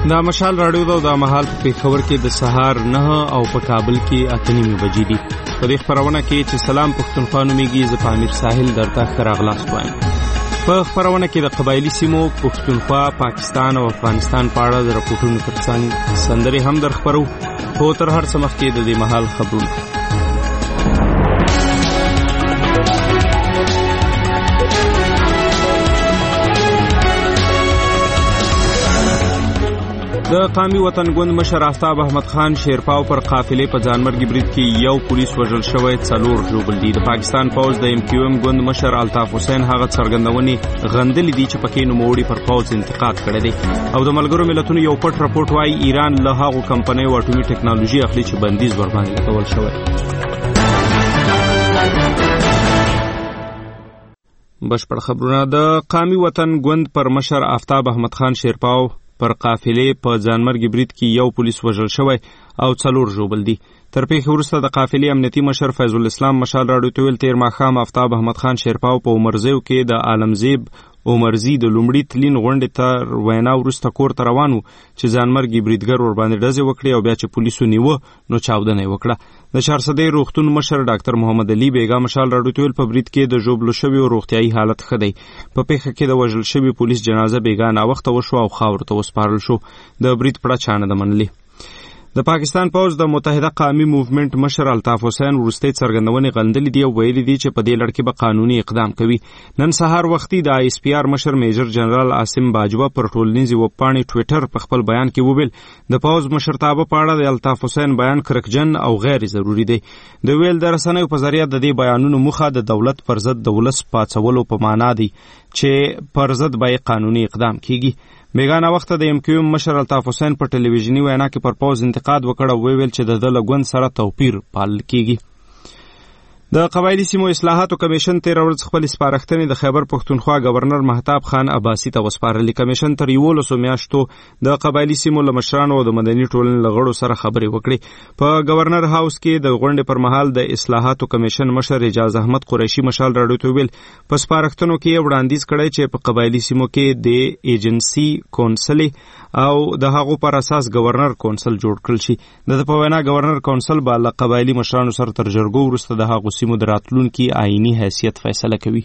دا مشال راډیو دا د مهال په پیښور کې د سهار 9 او په کابل کې 8:30 بجې دي. په دې خبرونه کې چې سلام پښتونخوا نومیږي، زه پامیر ساحل درته ښه راغلاست وایم. په خبرونه کې د قبایلی سیمو پښتونخوا، پاکستان او افغانستان په اړه د راپورټونو ترڅنګ سندرې هم در خبرو. خو تر هر څه مخکې د دې مهال خبرونه. د قومي وطن ګوند مشر آفتاب احمد خان شیرپاو پر قافلې په ځانمرګي برید کې یو پولیس وژل شوی، 4 ژوبل دي. د پاکستان پوز د MQM ګوند مشر الطاف حسین هغه څرګندونې غندلې دي چې پکې نوموړي پر پوز انتقاد کړی دی. او د ملګرو ملتونو یو پټ راپورټ وايي ایران له هغو کمپنیو اټومي ټکنالوژي اخلي چې بندیز ورباندې لګول شوی. بشپړ خبرونه. د قومي وطن ګوند پر مشر آفتاب احمد خان شیرپاو پر قافلې په ځانمرګي برید کې یو پولیس وژل شوی او 4 ژوبل دي. تر پیښې وروسته د قافلې امنیتي مشر فیض الاسلام مشال راډیو ته ویل تیر ماښام آفتاب احمد خان شیرپاو په عمرزیو کې د عالمزیب عمرزي د لومړي تلین غونډې ته وینا وروسته کور ته روان و چې ځانمرګي بریدګر ورباندې ډزې وکړي او بیا چې پولیسو نیوه نو چاودنه یې وکړه. د چارسدی روغتون مشر ډاکټر محمد علي بیګا مشال راډیو ته ویل په برید کې د ژوبلو شویو روغتیایي حالت ښه دی. په پیښه کې د وژل شوي پولیس جنازه بیګا ناوخته وشوه او خاورو ته وسپارل شو. د برید پړه چا نه ده منلې. د پاکستان پوز د متحده قومي موومنټ مشر الطاف حسین وروستۍ څرګندونې غندلې دي او ویلي دي چې په دې لړ کې به قانوني اقدام کوي. نن سهار وختي د ISPR مشر میجر جنرال عاصم باجوه پر ټولنیزې ویبپاڼې ټویټر په خپل بیان کې وویل د پوز مشرتابه په اړه د الطاف حسین بیان کرکجن او غیر ضروري دی. د ویل د رسنیو په ذریعه د دې بیانونو موخه د دولت پر ضد د ولس پاڅولو په معنا دی چې پر ضد به قانوني اقدام کیږي. بیګانه وخت د MQM مشر الطاف حسین په ټلویزیونی وینا کې پر پوز انتقاد وکړ او ویل چې د لګون سره توپیر پالل کیږي. د قبایلی سیمو اصلاحاتو کمیشن 13 ورځ خپل سپارښتنې د خیبر پښتونخوا گورنر مهتاب خان عباسی ته وسپارلې. کمیشن تر 11 میاشتو د قبایلی سیمو له مشرانو او د مدني ټولنې له غړو سره خبرې وکړې. په گورنر هاوس کې د غونډې پر مهال د اصلاحاتو کمیشن مشر اجاز احمد قریشي مشال راډیو ته ویل په سپارښتنو کې وړاندیز کړی چې په قبایلی سیمو کې د ایجنسی کونسل او د هغو پر اساس گورنر کونسل جوړ کړل شي. د په وینا گورنر کونسل به له قبایلی مشرانو سره تر جرګو وروسته د هغو سیمو د راتلونکي آئینی حیثیت فیصله کوي.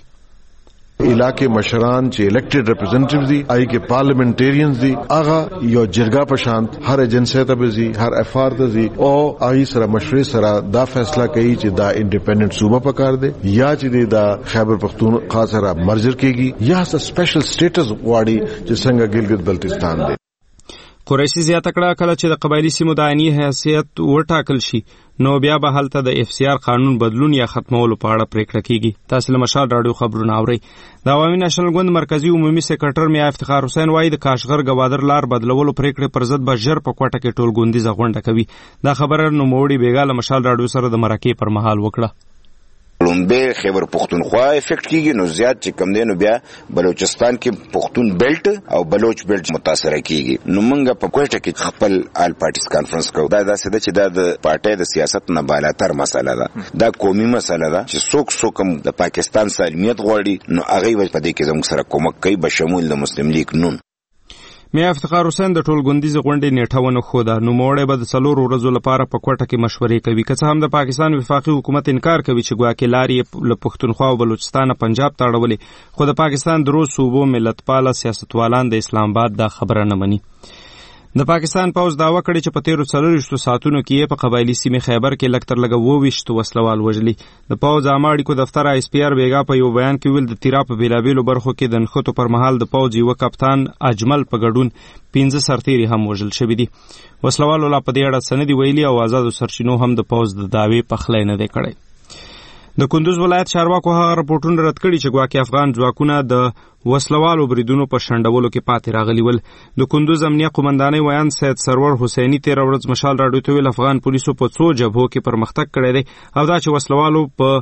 علاقے مشران چې الیکټډ ریپرزینټیټیوز دي، آی کې پارلیمنټریانز دي، هغه یو جرګه په شانت هر ایجنسی ته بزي، هر FR ته زی او آی سره مشورې سره دا فیصله کوي چې دا انډیپندنٹ صوبه پکار دی یا چې دا خیبر پختونخوا سره مرجر کیږي یا سپیشل سټیټس واړي چې څنګه ګلګت بلتستان دی. قریشي زیاته کړه کله چې د قبایلی سیمو د آئینی حیثیت وټاکل شي نو بیا به هلته د FCR قانون بدلون یا ختمولو په اړه پریکړه کیږي. تاسو له مشال راډیو خبرونه اورئ. د عوامي نېشنل ګوند مرکزی عمومي سیکریټر میا افتخار حسین وایي د کاشغر گوادر لار بدلولو پریکړې پر ضد به ژر په کوټه کې ټول ګوندیزه غونډه کوي. دا خبره نوموړي بیګا له مشال راډیو سره د مرکې پر مهال وکړه. لومبه خیبر پختونخوا افیکټ کیږي نو زیات چې کم دی نو بیا بلوچستان کې پختون بیلټ او بلوچ بیلټ متاثر کیږي. نو موږ په کوټه کې خپل آل پارټیز کانفرنس کوو. دا داسې ده چې دا د پارټۍ د سیاست نه بالاتر مسله ده، دا قومي مسله ده چې څوک هم د پاکستان سالمیت غواړي نو هغه په دې کې زموږ سره کومک کوي بشمول د مسلم لیگ نون. میا افتخار حسین د ټول ګوندیزه غونډې نیټه ونه خوده. نو موړې به د 4 ورځو لپاره په کوټه کې مشورې کوي. که څه هم د پاکستان وفاقي حکومت انکار کوي چې ګواکې لارې له پښتونخوا او بلوچستان پنجاب ته اړولې، خو د پاکستان درو صوبو ملتپاله سیاستوالان د اسلام آباد دا خبره نه مني. د پاکستان پوز دعوه کړې چې په 13 ساعتونو کې په قبایلی سیمې خیبر کې لږ تر لږه 22 وسلوال وژلي. د پوز عامه اړیکو دفتر ISPR بیګا په یو بیان کې ویل د تیرا په بیلابیلو برخو کې د نښتو پر مهال د پوز یو کپتان اجمل په ګډون 15 سرتیري هم وژل شوي دي. وسلوالو لا په دې اړه څه نه دي ویلي او آزادو سرچینو هم د پوز د دعوې پخلی نه دی کړی. د کندوز ولایت چارواکو هغه راپورټونه رد کړي چې ګواکې افغان ځواکونه د وسلوالو بریدونو په شنډولو کې پاتې راغلي ول. د کندوز امنیه قومندانۍ ویان سید سرور حسینی 13 ورځ مشال راډیو ته ویل افغان پولیسو په 2 جبهو کې پرمختګ کړی دی او دا چې وسلوالو په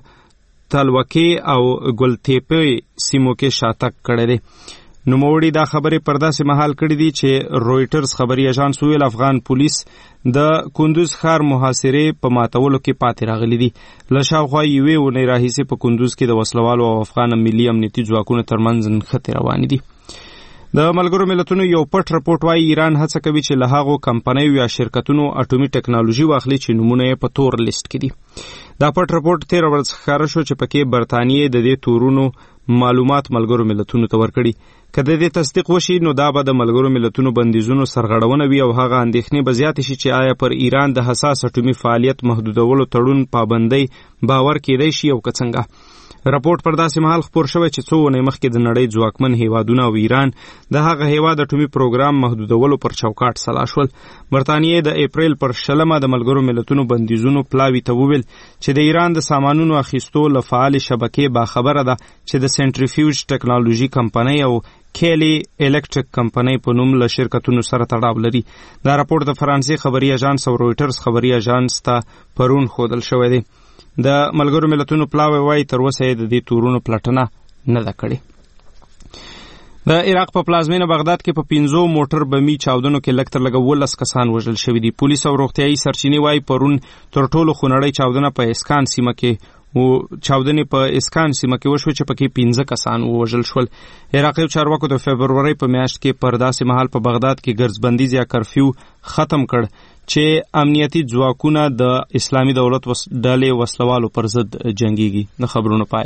تلوکې او ګلتیپې سیمو کې شاتګ کړی دی. نوموړي دا خبرې پر داسې مهال کړې دي چې رویټرز خبري اژانس ویل افغان پولیس د کندوز ښار محاصرې په ماتولو کې پاتې راغلي دي. له شاوخوا یوې اونۍ راهیسې په کندوز کې د وسلوالو او افغان ملي امنیتي ځواکونو ترمنځ نښتې روانې دي. د ملګرو ملتونو یو پټ رپورټ وايي ایران هڅه کوي چې له هغو کمپنیو یا شرکتونو اټومي ټکنالوژي واخلي چې نمونه یې په تور لیست کې دي. دا پټ رپورټ 13 ورځې ښکاره شو چې پکې برطانیې د دې تورونو معلومات ملګرو ملتونو ته ورکړي. که د دې تصدیق وشي نو دا به د ملګرو ملتونو بندیزونو سرغړونه وي او هغه اندېښنې به زیاتې شي چې آیا پر ایران د حساس اټومي فعالیت محدودولو تړون پابندۍ باور کېدای شي او که څنګه. راپورټ پر داسې مهال خپور شوی چې څو ونې مخکې د نړۍ ځواکمن هیوادونه او ایران د هغه هیواد اټومي پروګرام محدودولو پر چوکاټ سلا شول. برطانیې د اپریل پر 20 د ملګرو ملتونو بندیزونو پلاوي ته وویل چې د ایران د سامانونو اخیستو له فعال شبکې باخبره ده چې د سنټریفیوج ټکنالوژي کمپنۍ او کیلی الکتریک کمپنۍ په نوم له شرکتونو سره تړاو لري. دا راپورټ د فرانسې خبري اژانس او رویټرز خبري اژانس ته پرون ښودل شوی دی. د ملګرو ملتونو پلاوی وايي تر اوسه یې د دې تورونو پلټنه نه ده کړې. د عراق په پلازمینه بغداد کې په 15 موټر بمي چاودنو کې لږ تر لږه 12 کسان وژل شوي دي. پولیس او روغتیایي سرچینې وايي پرون تر ټولو خونړۍ چاودنه په اسکان سیمه کې چاودنې په اسکان سیمه کې وشوه چې پکې 15 کسان ووژل شول. عراقي چارواکو د فبرورۍ په میاشت کې پر داسې مهال په بغداد کې ګرځبندیز یا کرفیو ختم کړ چې امنیتي ځواکونه د اسلامي دولت ډلې وسلوالو پر ضد جنګيږي. د خبرونو پای.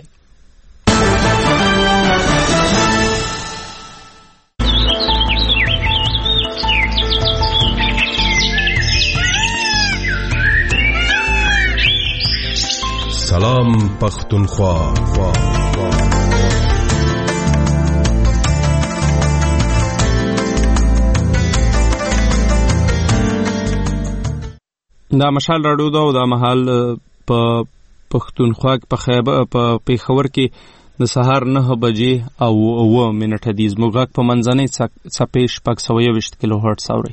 سلام پختونخوا. دا مشال راډیو دا او دا مهال په پښتونخوا په پیښور کې د سهار 9 بجې او 9 منټه دي. زموږ غږ په منځنۍ څپې 620 کیلو هرتز اوري.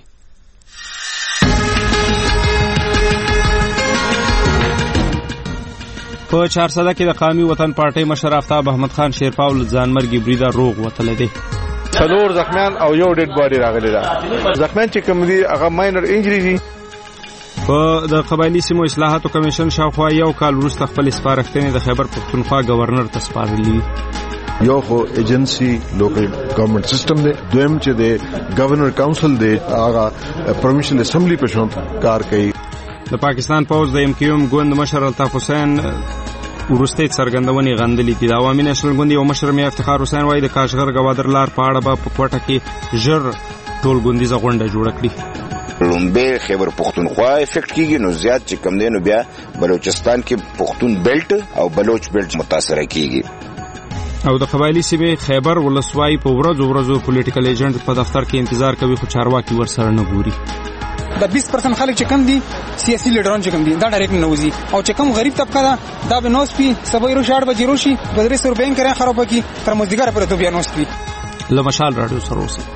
په 400 کې د قومي وطن پارټۍ مشر آفتاب احمد خان شیرپاو ځانمرګي بریده روغ وتلی دی. 4 زخمیان او یو ډیډ باډي راغلی ده. زخمیان چې کوم دي هغه ماینر انجری دي. په د قبایلی سیمو اصلاحاتو کمیشن شاوخوا یو کال وروسته خپل سپارښتنې د خیبر پښتونخوا گورنر ته سپارلي. یو خو ایجنسی لوکل گورنمنت سیستم دی، دویم چې د گورنر کونسل دی هغه پروینشل اسمبلی په شان کار کوي. د پاکستان پوز د MQM ګوند مشر الطاف حسین ورسته څرګندونې غندلې دي. د عوامي نېشنل ګوند یو مشر میا افتخار حسین وايي د کاشغر گوادر لار په اړه په کوټه کې ژر ټول ګوندیزه غونډه جوړه کړي. لومبه خیبر پختونخوا افیکټ کیږي نو زیات چې کم دی نو بیا بلوچستان کې پختون بیلټ او بلوچ بیلټ متاثر کیږي. او د قبایلی سیمې خیبر ولسوای په ورځو پولیټیکل ایجنټ په دفتر کې انتظار کوي خو چارواکي ورسره نه ګوري. د 20% خلک چې کم دي سیاسي لیډران چې کم دي دا ډایرکټ نه وځي او چې کم غریب طبقه ده دا به نوس پی سبا یې 6 بجې روشي د 300 روپۍ کرا خراب کی تر مزدګر پر ته بیا نوس پی. لمشال راډیو سره اوسه.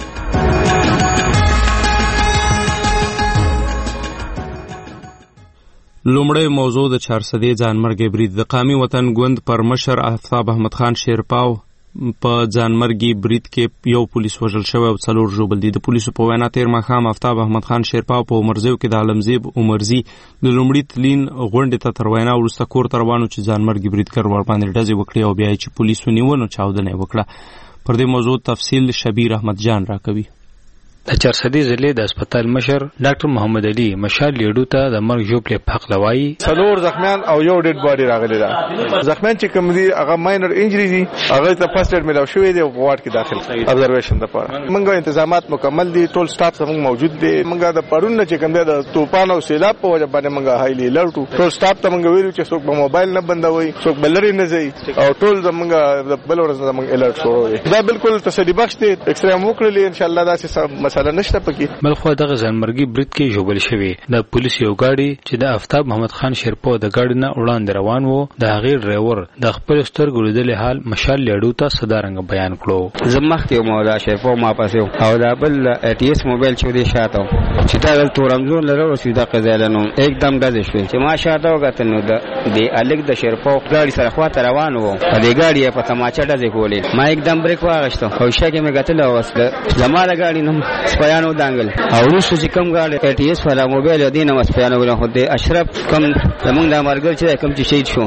لومړی موضوع د 400 ځانمرګي برید. د قومي وطن ګوند پر مشر آفتاب احمد خان شیرپاو په ځانمرګي برید کې یو پولیس وژل شوی او 4 ژوبل دي. د پولیسو په وینا تیر ماښام آفتاب احمد خان شیرپاو په عمرزیو کې د عالمزیب عمرزي د لومړي تلین غونډې ته تر وینا وروسته کور ته روانو چې ځانمرګي بریدګر ورباندې ډزې وکړي او بیا چې پولیسو نیونه چاودنه وکړه. پر دې موضوع تفصیل شبیر احمد جان راکوي. د 400 ضلع د هسپتال مشر ډاکټر محمد علي مشال لیډو ته د مرګ ژوبلې په حق لوي. 4 زخمیان او یو ډیډ باډي راغلی ده. زخمیان چې کوم دي هغه ماینر انجری دي، هغه ته فرست ایډ ملاو شوی دی او وارډ کې داخل ابزرویشن لپاره. موږ تنظیمات مکمل دي، ټول سټاف زموږ موجود دي. موږ د پرون چې کوم د طوفان او سیلاب په وجه باندې موږ هایلی الرټ ټول سټاف ته موږ ویلو چې څوک په موبایل نه بندوي، څوک بلری نه ځي او ټول زموږ د بل ورځ زموږ الرټ شروع. دا بالکل تسلی بخش دی. ایکستریم وکړل ان شاء الله دا څه مسله نشته پکې. بلخو دغه ځانمرګي برید کې ژوبل شوی د پولیس یو گاډي چې د آفتاب محمد خان شیرپاو د گاډي نه وړاندې روان وو د هغې ډرایور د خپل سترګو لیدلې حال مشال لیډو ته صدارنګ بیان کړو. زمخ یو مولا شیرپاو ما پاسه او دا بل ATS موبایل چې دی شاته چې تا د تورمزون لره وسیده قزالنو एकदम دځ شو چې ما شاته وګتنو د الګ د شیرپاو گاډي سره خواته روان وو د گاډي په تماچا دځ کولې ما एकदम بریک واغشته او شګه مې غتل وسله زماده گاډي نوم سپیانو دانګل او روسو چې کوم گاډي ATS والا موبایل دینه وسپیانو غو د اشرف کم زمونږ د مرګ چې کوم چې شهید شو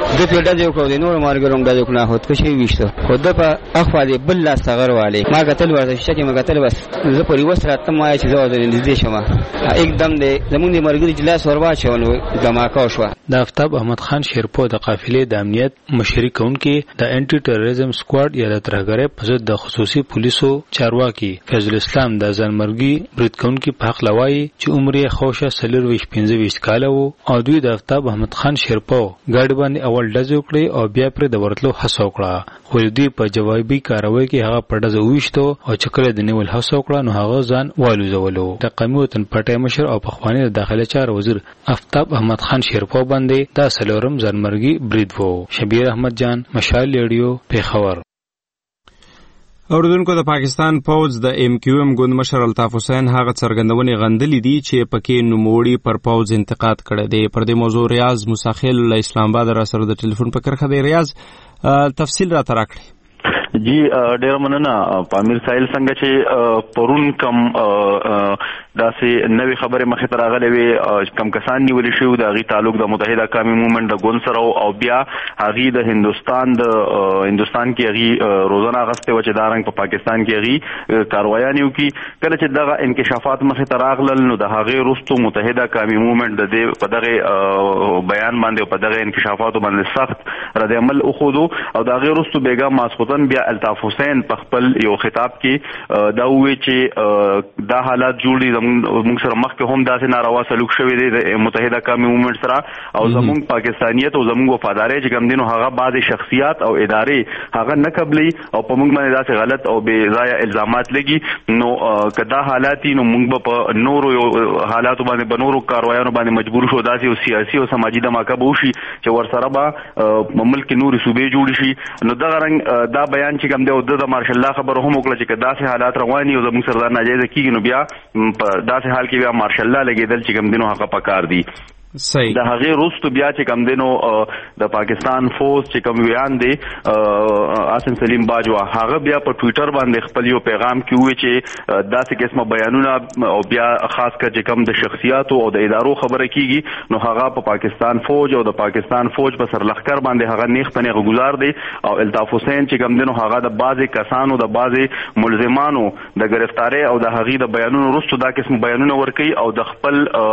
د پیډه یو کو د نور مارګرونګ د کنه هوت کشي وشته خود په اخوا دی بل لا صغر والے ما قتل ورته شته ما قتل بس زه پوری وسره ته ما چې زو د دې شمه एकदम د زمونږ د مرګري جلاس وروا چولو دماکا شو. د آفتاب احمد خان شیرپو د قافلې د امنیت مشري کونکي د انټي ټیرریزم سکواډ یا د ترهګرۍ په ضد د خصوصي پولیسو چارواکي فیض الاسلام د ځانمرګي برید کونکي په حق لوي چې عمر یې خوشه 45 کال وو او دوی د آفتاب احمد خان شیرپو ګاډ باندې اول ډز وکړي او بیا پر د ورتلو هڅه وکړه خو دوی په جوابي کاروي کې هغه په ډز وښتو او چکر د نیول هڅه وکړه نو هغه ځان والوزولو. د قومي وطن پټي مشر او پخوانی داخله چار وزیر آفتاب احمد خان شیرپو باندې دا سلورم ځانمرګي برید وو. شبیر احمد جان مشال ریډیو پیښور. اوردونکو د پاکستان پوز د ایم کیو ایم ګوند مشر الطاف حسین هغه څرګندونې غندلې دي چې پکې نوموړي پر پوز انتقاد کړی دی. پر دې موضوع ریاض مساخیل له اسلام آباد را سره د ټلیفون په کرخه دی. ریاض تفصیل را تراکړي. جی ډیر مننه پامیر سایل څنګه چې پرون کم داسې نوې خبره مخې ته راغلې وي کم کسان نیول شوي د هغې تعلق د متحده قومي موومنټ د ګوند سره او بیا هغې د هندوستان کې هغې روزنه اخیستې وه چې دا رنګ په پاکستان کې هغې کاروایانې وکړي. کله چې دغه انکشافات مخې ته راغلل نو د هغې وروستو متحده قومي موومنټ د دې په دغه بیان باندې او په دغه انکشافاتو باندې سخت رد عمل وښودو او د هغې وروستو بیګا ماسخوتن بیا الطاف حسین په خپل یو خطاب کې دا وویل چې دا حالات جوړ دي موږ سره مخکې هم داسې ناروا سلوک شوی دی د متحده قومي موومنټ سره او زموږ پاکستانیت او زموږ وفادارۍ چې کوم دي نو هغه بعضې شخصیات او ادارې هغه نه قبلي او په موږ باندې داسې غلط او بې ځایه الزامات لګي نو که دا حالات نو موږ به په نورو حالاتو باندې به نورو کاروایانو باندې مجبور شو داسې او سیاسي او سماجي دماکه به وشي چې ورسره به ملک کې نورې صوبې جوړې شي. نو دغه رنګ دا بیان چې کوم دی او د مارشل الله خبره هم وکړه چې که داسې حالات رواني او زموږ سره دا ناجایزه کېږي نو بیا په داسې حال کې بیا مارشل الله لګېدل چې کوم دی نو هغه پکار دي. صحیح د هغې وروستو بیا چې کوم دی نو د پاکستان فوج چې کوم ویان دی آسم سلیم باجوا هغه بیا په ټویټر باندې خپل یو پیغام کې وویل چې داسې قسمه بیانونه او بیا خاص کر چې کوم د شخصیاتو او د ادارو خبره کیږي نو هغه په پاکستان فوج او د پاکستان فوج په سرلښکر باندې هغه نیغ په نیغه ګزار دی او الطاف حسین چې کوم دی نو هغه د بعضې کسانو د بعضې ملزمانو د گرفتارۍ او د هغې د بیانونو وروستو دا قسم بیانونه ورکوي او د خپل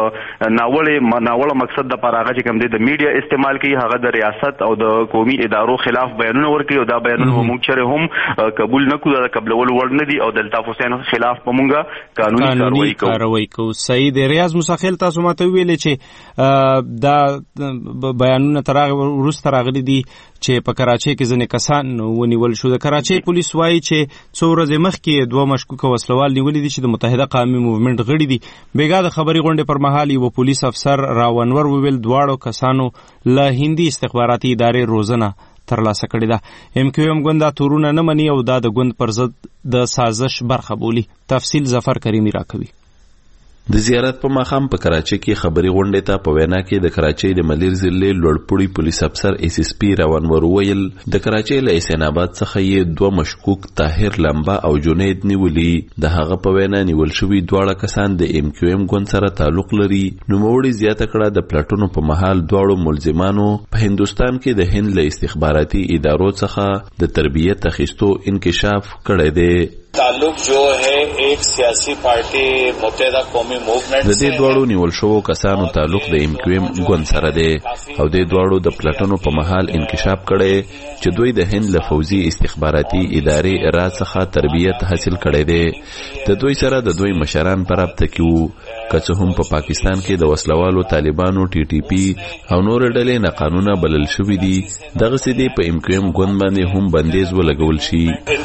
ناوړه مقصد د پاره هغه چې کوم دی د میډیا استعمال کوي هغه د ریاست او د قومي ادارو خلاف بیانونه ورکوي او دا بیانونه موږ چېرې هم قبول نه کړو دا قبلولو وړ نه دي او د الطاف حسین خلاف به موږ قانوني کاروایی کوو. صحیح دی. ریاض مساخیل تاسو ماته ویلې چې دا بیانونه تر هغه وروسته راغلي دي چې په کراچۍ کې ځینې کسان ونیول شو. د کراچۍ پولیس وایي چې څو ورځې مخکې 2 مشکوکه وسلوال نیولي دي چې د متحده قومي موومنټ غړي دي. بیګا د خبري غونډې پر مهال یو پولیس افسر راونور وویل دواړو کسانو له هندي استخباراتي ادارې روزنه ترلاسه کړې ده. ایم کیو ایم ګوند دا تورونه نه مني او دا د ګوند پر ضد د سازش برخه بولي. تفصیل ظفر کریمی راکوي. د زیارت په ماښام په کراچۍ کې خبري غونډې ته په وینا کې د کراچۍ د ملیر ضلع لوړپوړي پولیس افسر ایس ایس پی راونور وویل د کراچۍ له حسین آباد څخه یې 2 مشکوک طاهر لمبا او جنید نیولي. د هغه په وینا نیول شوي دواړه کسان د ایم کیو ایم ګوند سره تعلق لري. نوموړي زیاته کړه د پلټونو په مهال دواړو ملزمانو په هندوستان کې د هند له استخباراتي ادارو څخه د تربیت اخیستو انکشاف کړی دی. تعلق جو ہے ایک سیاسی پارٹی متحده قومي موومنټ د دې دواړو نیول شوو کسانو تعلق د ایم کیو ایم ګوند سره دی او د دواړو د پلټنو په مهال انکشاف کړي چې دوی د هند له فوزي استخباراتي ادارې را څخه تربیت حاصل کړي دي. د دوی سره د دوی مشران پر رابطه کې وو که څه هم په پاکستان کې د وسلوالو طالبانو ټي ټي پی او نور ډلې ناقانونه بلل شوې دي. دغه سدي په ایم کیو ایم ګوند باندې هم بندیز ولګول شي.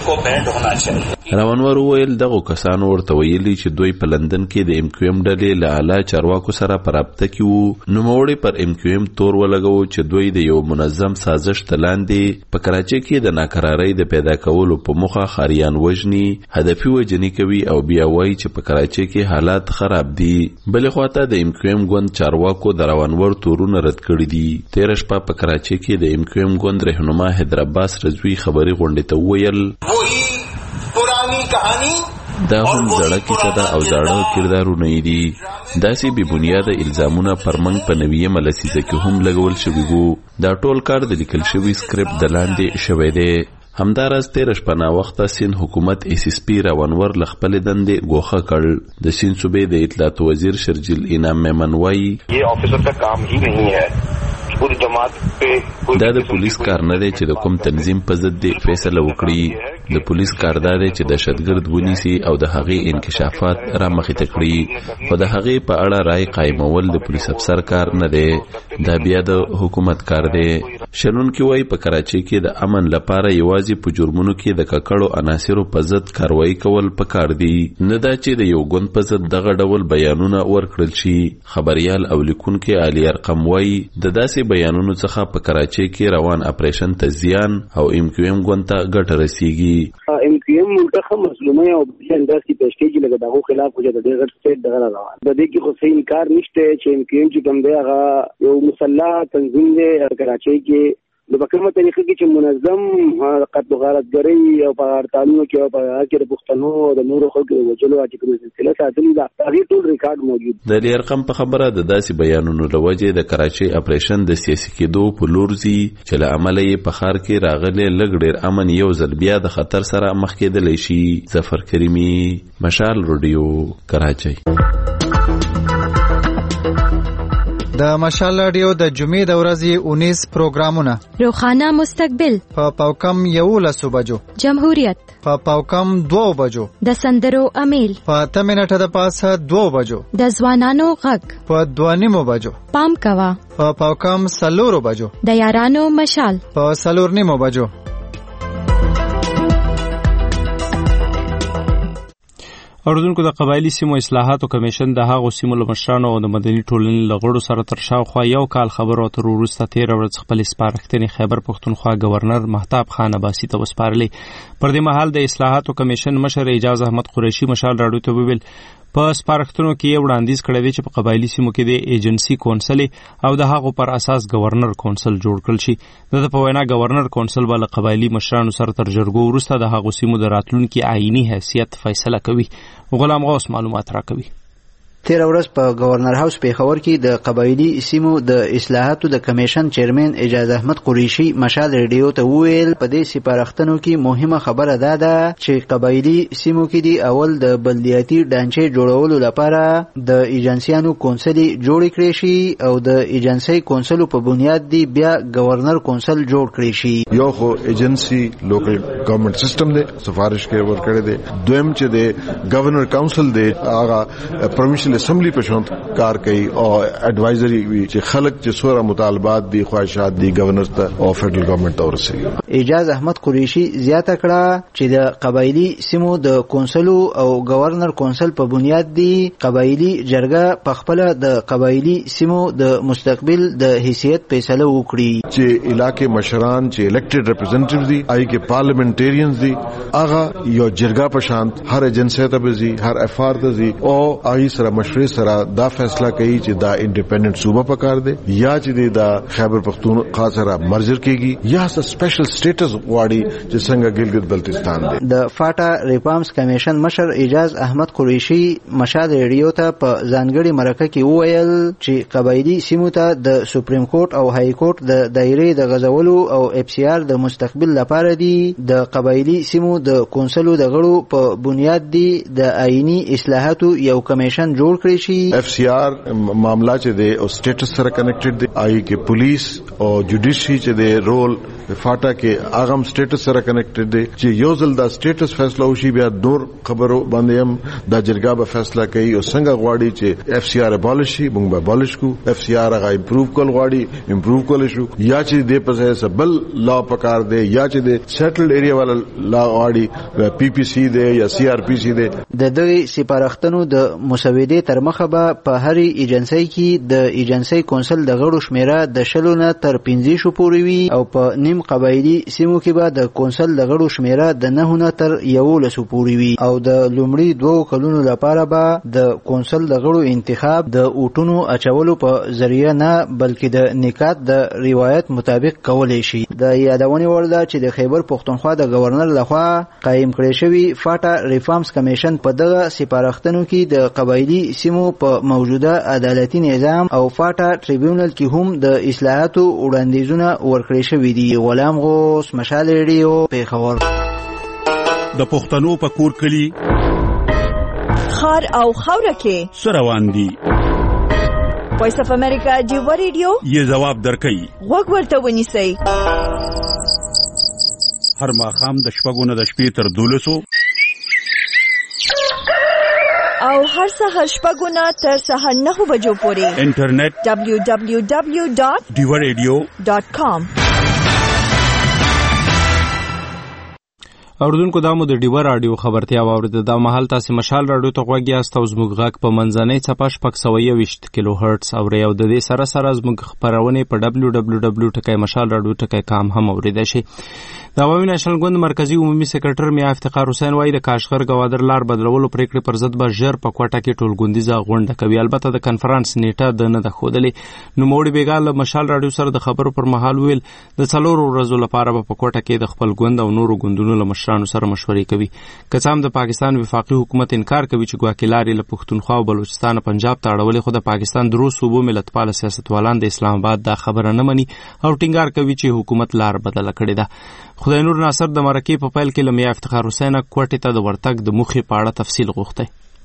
راونور وویل دغه کسانو ورته ویلي چې دوی په لندن کې د ایم کیو ایم ډلې له اعلی چارواکو سره په رابطه کې وو. نوموړي پر ایم کیو ایم تور ولګو چې دوی د یو منظم سازش ته لاندې په کراچۍ کې د ناکرارۍ د پیدا کولو په موخه خاریان وژني، هدفي وژنې کوي او بیا وایي چې په کراچۍ کې حالات خراب دي. بلې خواته د ایم کیو ایم ګوند چارواکو د راونور تورونه رد کړي دي. تېره شپه په کراچۍ کې د ایم کیو ایم ګوند رهنما حیدر عباس رضوي خبري غونډې ته وویل پرانی کہانی دا هم زړه کیسه ده او زړه کردارونه دي. داسې بې بنیاده الزامونه پر موږ په نویمه لسیزه کې هم لګول شوي وو. دا ټول کار د لیکل شوي سکرپټ د لاندې شوی دی. همداراز تیره شپه ناوخته سیند حکومت SSP راونور له خپلې دندې ګوښه کړ. د سیند صوبې د اطلاعات وزیر شرجیل انعام میمن وایي دا د پولیس کار نه دی چې د کوم تنظیم په ضد دی فیصله وکړي. د پولیس کار دا دی چې دهشتګرد ونیسي او د هغې انکشافات را مخې ته کړي، خو د هغې په اړه رای قایمول د پولیس افسر کار نه دی، دا بیا د حکومت کار دی. شنونکي وایي په کراچۍ کې د امن لپاره یوازې په جرمونو کې د ککړو عناصرو په ضد کاروایی کول پکار دي، نه دا چې د یو ګوند په ضد دغه ډول بیانونه ورکړل شي. خبریال او لیکونکي علي ارقم وایي د داسې بیانونو څخه په کراچۍ کې روان اپریشن ته زیان او MQM ګوند ته ګټه رسیږي. MQM منتخب مظلومه او انداز کی پیش کیږي لکه دغه خلاف وجه د دې غټ سټیټ دغه روان د دې کې خو صحیح انکار نشته چې MQM چې کوم دی هغه یو مسلح تنظیم دی کراچۍ کې د بکرمه طریقې کې چې منظم قتل غارتګری او په هړتالونو کې او په کې د پښتنو او د نورو خلکو وجلو اټکلو سلسله ساتلې ده. هغه ټول ریکارډ موجود. د لیرقم په خبره د داسې بیانونو لوجه د کراچۍ اپریشن د سیاسي کېدو په لور ځي چې له عمله یې په ښار کې راغلي لږ ډېر امن یو ځل بیا د خطر سره مخ کېدلی شي. ظفر کریمي، مشال رادیو، کراچۍ. د مشال رادیو د جمعې د ورځې 19 پروګرامونه: روخانه مستقبل په پاوکم 11 بجو، جمهوریت په پاوکم 2 بجو، د سندرو امیل په 8 منټه د پاسه 2 بجو، د ځوانانو غږ په 2:30 بجو، پام کوا په پاوکم 4 بجو، د یارانو مشال په 4:30 بجو. اوردونکو د قبایلی سیمو اصلاحاتو کمیشن د هغو سیمو له مشرانو او د مدني ټولنې له غړو سره تر شاوخوا یو کال خبرو اترو وروسته تېره ورځ خپلې سپارښتنې خیبر پښتونخوا گورنر مهتاب خان عباسي ته وسپارلې. پر دې مهال د اصلاحاتو کمیشن مشر اعجاز احمد قریشي مشال راډیو ته وویل په سپارښتنو کې یې وړاندیز کړی دی چې په قبایلی سیمو کې د ایجنسي کونسل او د هغو پر اساس گورنر کونسل جوړ کړل شي. د په وینا گورنر کونسل به له قبایلی مشرانو سره تر جرګو وروسته د هغو سیمو د راتلونکي آئینی حیثیت فیصله کوي. غلام غوث معلومات راکوي. تیر ورځ په گورنر هاوس پیښور کې د قبایلی سیمو د اصلاحاتو د کمیشن چیرمن اعجاز احمد قریشي مشال ریډیو ته وویل په دې سپارښتنو کې مهمه خبره ده چې قبایلی سیمو کې دی اول د بلدیاتي ډانچې جوړولو لپاره د ایجنسیانو کونسل جوړ کړي شي او د ایجنسی کونسل په بنیاد دی بیا گورنر کونسل جوړ کړي شي. یو خو ایجنسی لوکل گورنمنت سیستم دی سفارش کې ورکړی دی، دویم چې دی گورنر کونسل دی هغه پرمیشن اسمبلی په شان کار کوي او اډوایزري وی چې خلک چې سوره مطالبات دي خواهشات دي گورنر ته او فدرل گورنمنت ته ورسوي. اعجاز احمد قریشي زیاته کړه چې د قبایلی سیمو د کونسل او گورنر کونسل په بنیاد دی قبایلی جرګه په خپل د قبایلی سیمو د مستقبل د حیثیت فیصله وکړي چې علاقې مشران چې الیکټډ ریپرزنټیټیوز دي آی کې پارلیمنټریانز دي هغه یو جرګه په شان هر ایجنسی ته بزي هر افار ته زی او آی سره مشورې سره دا فیصله کوي چې دا انډیپندنٹ صوبه پکار دی یا چې دا خیبر پختونخوا سره مرجر کیږي یا سپیشل سټیټس واړي چې څنګه ګلګت بلتستان دی. د فاټا ریفارمز کمیشن مشر اعجاز احمد قریشي مشال ریډیو ته په ځانګړي مرکه کې وویل چې قبایلی سیمو ته د سپریم کورټ او های کورټ د دایرې د غزولو او FCR د مستقبل لپاره دی د قبایلی سیمو د کونسلو د غړو په بنیاد دی د آئینی اصلاحاتو یو کمیشن جوړ کړی شي. FCR معاملہ چې دی او سټیټس سره کنیکټډ دی آی کې پولیس او جوډیشي چې دی رول فاټا کې اغم سټیټس سره کنیکټډ دی چې یو ځل دا سټیټس فیصله وشي بیا دور خبرو باندې هم دا جرګه به فیصله کوي او څنګه غواړي چې FCR ابالش شي موږ به ابالش کو FCR هغه امپروو کول غواړي امپروو کول شو یا چې د په ځای بل لا پکار دی یا چې د سیټلډ ایریا والا لا غواړي PPC دی یا CRPC دی. د دغه سپارښتنو د مسودې تر مخه به په هرې ایجنسی کې د ایجنسی کونسل د غړو شمیره د 20 نه تر 15 پورې وي او په نیم کوم قبایلی سیمو کې به د کونسل د غړو شمیره د 9 تر 11 پورې وي او د لومړي 2 کلونو لپاره به د کونسل د غړو انتخاب د اوټونو اچولو په ذریعہ نه بلکې د نکات د روایت مطابق کولای شي. د یادونې وړ ده چې د خیبر پختونخوا د گورنر لخوا قائم کړی شوی فاټا ریفارمز کمیشن په دغه سپارښتنو کې د قبایلی سیمو په موجوده عدالتي نظام او فاټا ټریبیونل کې هم د اصلاحاتو وړاندیزونه ورکړي شوي دي. غلام غوث، مشال ریډیو، پیښور. د پښتنو په کور کلی خار او خوره کې سروان دي. وایس اف امریکا ډیو ریډیو یې جواب درکړي. وګ ورته ونیسئ. هر ماښام د شپږو نه د شپې تر 12 او هر سهار شپږو نه تر سهار 9 بجو پورې انټرنیټ www.diwaradio.com. اوردونکو دا مو د ډیوه رادیو خبرتیا واورید. دا مهال تاسو مشال رادیو ته غوږی است او زموږ غږ په منځنۍ چپه 620 کیلو هرتز اوري او د دې سره سره زموږ خبرونه په www.mashalradio.com هم اوریدای شي. د عوامي نېشنل ګوند مرکزی عمومي سکرټر میا افتخار حسین وایي د کاشغر گوادر لار بدلولو پریکړې پر ضد به ژر په کوټه کې ټولګوندیزه غونډه کوي. البته د کنفرانس نیټه د نه د خوده نوموړي بیګال مشال رادیو سره د خبرو پر مهال ویل د 4 ورځو لپاره په کوټه کې د خپل ګوند او نورو ګوندونو له مشرانو سره مشورې کوي. که څه هم د پاکستان وفاقي حکومت انکار کوي چې ګواکیلاري له پښتونخوا او بلوچستان پنجاب ته اړولې، خو د پاکستان درو صوبو ملتپال سیاستوالان د اسلام آباد دا خبره نه مني او ټینګار کوي چې حکومت لار بدله کړې ده. خدای نور ناصر د مرکې په پیل کې لمیا افتخار حسین کوټه ته د ورتګ د مخې په اړه تفصیل غوښته.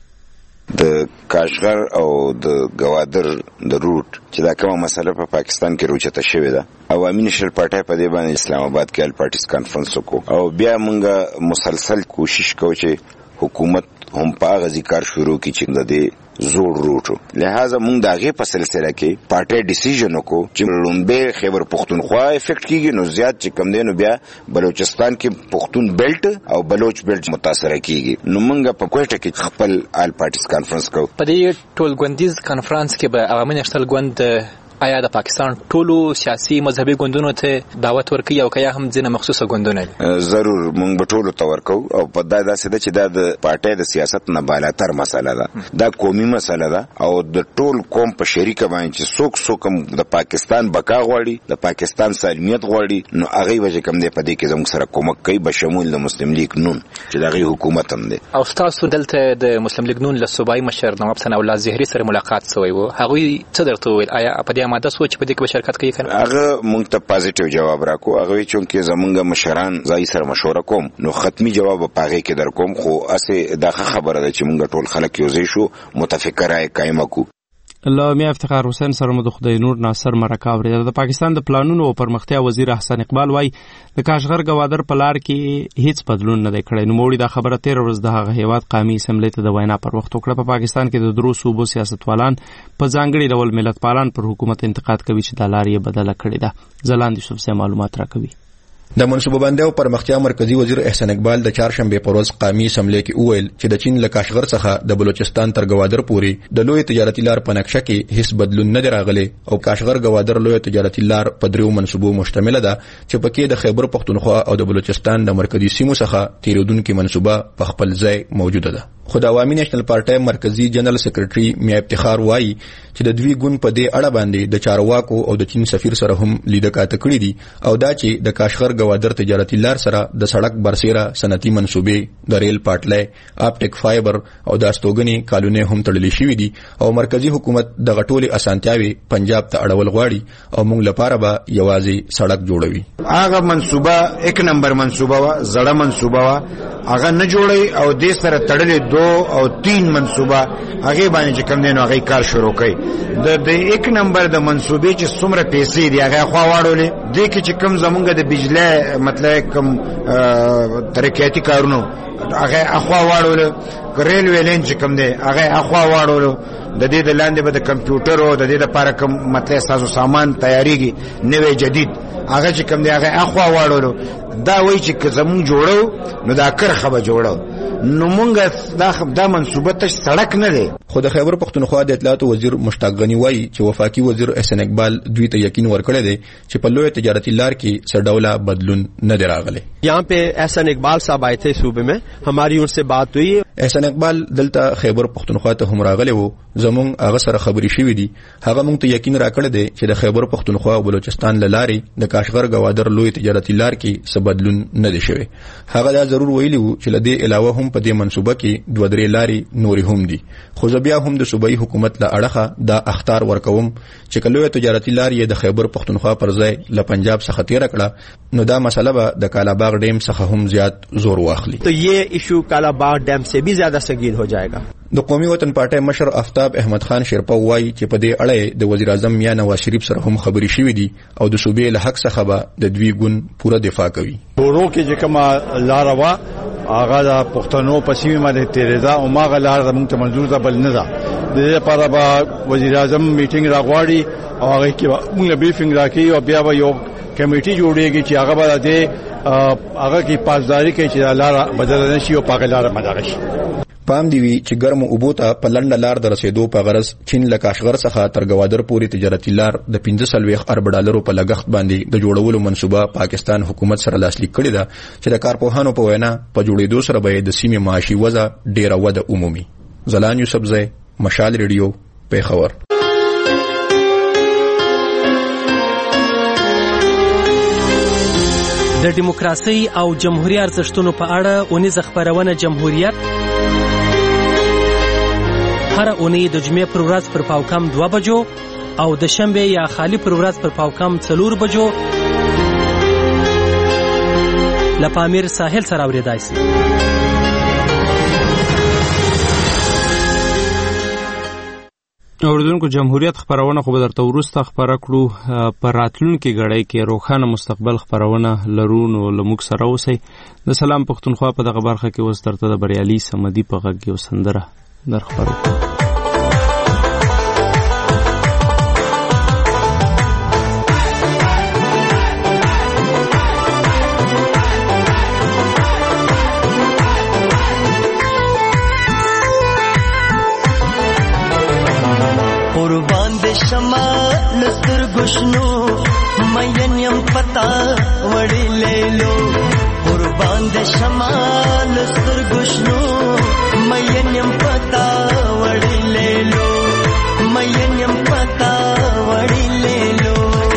د کاشغر او د گوادر د روټ چې دا کومه مسله په پاکستان کې روچته شوې ده، عوامي نېشنل پارټي په دې باندې اسلام آباد کې ال پارټیز کانفرنس وکړو او بیا موږ مسلسل کوشش کوو چې حکومت هم په هغه ذکر شروع کړي چې د دې زوړ روټو لہذا موږ د هغې په سلسله کې پارټي ډیسیژن وکړو چې لومبه خیبر پختونخوا افیکټ کیږي نو زیات چې کم دی نو بیا بلوچستان کې پختون بیلټ او بلوچ بیلټ متاثر کیږي. نو موږ په کوټه کې خپل آل پارټیز کانفرنس کوو. په دې ټولګوندیز کانفرنس کې به عوامي نېشنل ګوند آیا د پاکستان ټولو سیاسي مذهبي ګوندونو ته دعوت ورکوي او که یا هم ځینې مخصوصه ګوندونه ضرور موږ به ټولو ته ورکو او په دا داسې ده چې دا د پارټۍ د سیاست نه بالاتر مسله ده، دا قومي مسله ده او د ټول قوم په شریکه باندې چې څوک هم د پاکستان بقا غواړي، د پاکستان سالمیت غواړي، نو هغه به کوم دی په دې کې زموږ سره کومک کوي بشمول د مسلم لیگ نون چې دغه حکومت هم دی. او تاسو دلته د مسلم لیگ نون له صوبایي مشر نواب ثناء الله زهري سره ملاقات شوی و، هغه څه درته وویل؟ آیا په دې ماده سوچ په دې کې شرکت کوي کنه؟ هغه مونږ ته پازیټیو جواب راکو. هغه چې زمونږ مشران ځای سره مشوره کوم نو ختمي جواب په هغه کې در کوم، خو اسه دغه خبره ده چې مونږ ټول خلک یو ځای شو متفق رائے قائم کو. الله میا افتخار حسین سره مو د خدای نور ناصر مرکه اورېده. د پاکستان د پلانونو او پرمختیا وزیر احسان اقبال وای د کاشغر گوادر په لار کې هیڅ بدلون نه دی کړی. نو موړي دا خبره 13 ورځ د هغه هیواد قومي اسمبلی ته د وینا پر وخت وکړه. په پاکستان کې د درو صوبو سیاستوالان په ځانګړي ډول ملت پالان پر حکومت انتقاد کوي چې د لارې بدله کړې ده. زلاند یوسف سه معلومات راکوي. د منصوبه بندۍ او پرمختیا مرکزی وزیر احسان اقبال د چهارشنبه په ورځ قومي اسمبلی کې وویل چې د چین له کاشغر څخه د بلوچستان تر گوادر پورې د لوی تجارتي لار په نقشه کې هیڅ بدلون نه دی راغلی او کاشغر گوادر لوی تجارتي لار په دریو منصوبو مشتمل ده چې پکې د خیبر پختونخوا او د بلوچستان د مرکزی سیمو څخه تیرودونکو منصوبه په خپل ځای موجوده ده. خو د عوامي نېشنل پارټي مرکزی جنرال سیکریټري میا افتخار وایي چې د دوی ګوند په دې اړه باندې د چارواکو او د چین سفیر سره هم لیدکاته کړې دي او دا چې د کاشغر گوادر تجارتي لار سره د سړک برسېره صنعتي منصوبې د ریل پټلۍ اپټیک فایبر او د استوګنې کالونې هم تړلې شوې دي او مرکزی حکومت د غټولې اسانتیاوي پنجاب ته اړول غواړي او موږ لپاره به یوازې سړک جوړوي. هغه منصوبه 1 نمبر منصوبه وا زړه منصوبه وا هغه نه جوړي او د سره تړلې 2 او 3 منصوبه هغه باندې چې کوم دینو هغه کار شروع کړي. د 1 نمبر د منصوبې چې څومره پیسې دی هغه خوا واړولې د کې چې کوم زمونږ د بجلی مطلب کوم ترقیاتي کارونو هغه اخوا واړول، ریلوی لین چې کوم دی هغه اخوا واړول، د دې د لاندې به د کمپیوټر او د دې لپاره کوم مطلب سازو سامان تیاریږي نوې جدید هغه چې کوم دی هغه اخوا واړول. دا وایي چې زمون جوړو نو دا کرخه به جوړو نو مونږ دا منصوبه ته سړک نه دی. خو د خیبر پختونخوا د اطلاعات وزیر مشتاق غنی وایي چې وفاقي وزیر احسان اقبال دوی ته یقین ورکړی دی چې په لوی تجارتي لار کې څه ډول بدلون نه دی راغلی. यहाँ पे एहसान इकबाल साहब आए थे सूबे में, हमारी उनसे बात हुई. احسان اقبال دلته خیبر پختونخوا ته هم راغلی وو، زمونږ هغه سره خبرې شوې دي. هغه مونږ ته یقین راکړی دی چې د خیبر پختونخوا او بلوچستان له لارې د کاشغر گوادر لوی تجارتي لار کې څه بدلون نه دی شوی. هغه دا ضرور ویلی وو چې له دې علاوه هم په دې منصوبه کې دوه درې لارې نورې هم دي. خو زه بیا هم د صوبایي حکومت له اړخه دا اختار ورکوم چې کله تجارتي لار یې د خیبر پختونخوا پر ځای له پنجاب څخه تیر کړه نو دا مسله به د کالاباغ ډیم څخه هم زیات زور واخلي. تو یہ ایشو کالاباغ ڈیم سے بھی زیادہ سنگین ہو جائے گا. د قومي وطن پارټۍ مشر آفتاب احمد خان شیرپا وایي چې په دې اړه د وزیر اعظم میاں نواز شریف سره هم خبرې شوې دي او د صوبې له حق څخه به د دوی ګوند پوره دفاع کوي. ورو کې چې کومه لار وا هغه د پښتنو په سیمه باندې تیرېدا او ماغه لار زموږ ته منظور ده بل نه ده. د دې لپاره به وزیر اعظم میټینګ راغواړي او هغه کې موږ بریفینګ راکړي او بیا به یو کمیټي جوړیږي چې هغه به د هغه کې پاسداري کوي چې لار بدل نه شي او پاګه لار مدار شي. پام دی وی چې ګرم اوبو ته په لنډه لار د رسیدو په غرض چین له کاشغر څخه تر گوادر پورې تجارتي لار د 15 ارب ډالرو په لګښت باندې د جوړولو منصوبه پاکستان حکومت سره لاسلیک کړې ده چې د کارپوهانو په وینا په جوړېدو سره به د سیمې معاشي وضع ډیره وده عمومي. زلان یوسفزی، مشال ریډیو، پیښور. د دیموکراسي او جمهوریت ارزښتونو په اړه اونیزه خبرونه جمهوریت هر اونۍ د جمعې پر ورځ پر پاوکم 2 بجو او د شنبه یا خالی پر ورځ پر پاوکم 4 بجو له پامیر ساحل سره اوریدای شي. اوریدونکو جمهوریت خبرونه خو به درته وروسته خبره کړو. په راتلونکي غړی کې روښانه مستقبل خبرونه لرو نو لموږ سره اوسئ. د سلام پښتونخوا په دغه برخه کې اوس درته د بریالي سمدي په غږ یو سندره درخبرو. قربان دے شما لستر گشنو مین یم پتا وڑی لے لو. قربان دے شما لستر گشنو مین یم پتا وڑی لے لو. مین یم پتا وڑی لے لو.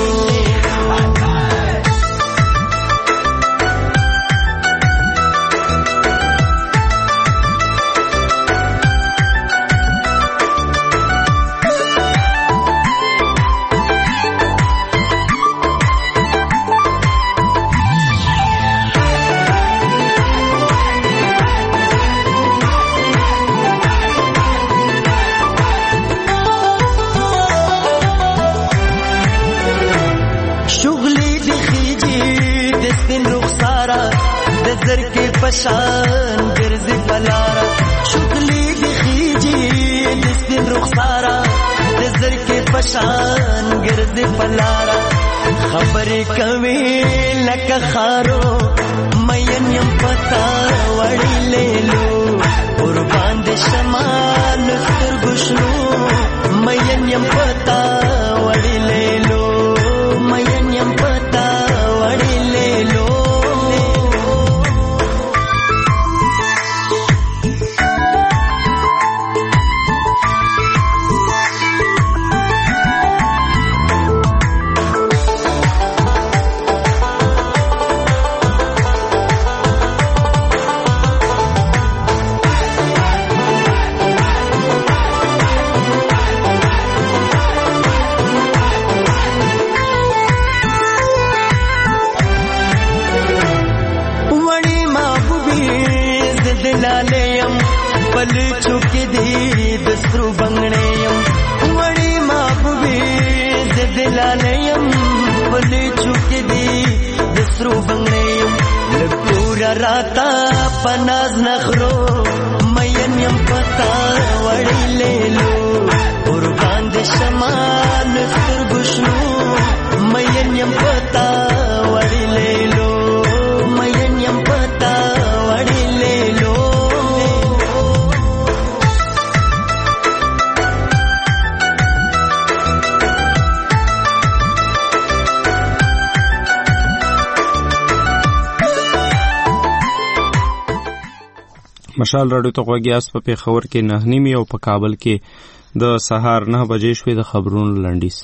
زر کے پشان گرز پلارا شکلی دخیجی دس دن رخسارا زر کے پشان گرز پلارا خبر کمی لک خارو مین یم پتا وڑی لے لو. قربان دے شمال ستر گشنو مین یم پتا وڑی لے لو. مین یم پتا وڑی لے لو. पल चुकी दी दस्तरू बंगणेयम वड़ी माबुबी दिलालयम पल चुकी दी दस्तरू बंगणेयम लपूरा राता पनाज नखरो मयन यम पता वड़ी ले लो. कुर्बान दे शमाल सुरगुशनु मयन यम पता वड़ी ले लो. मयन यम पता वड़ी ले लो. مشال راډیو ته غوږ یاست. په پېښور کې 9:30 او په کابل کې د سهار 9 بجې شوې. د خبرونو لنډیز.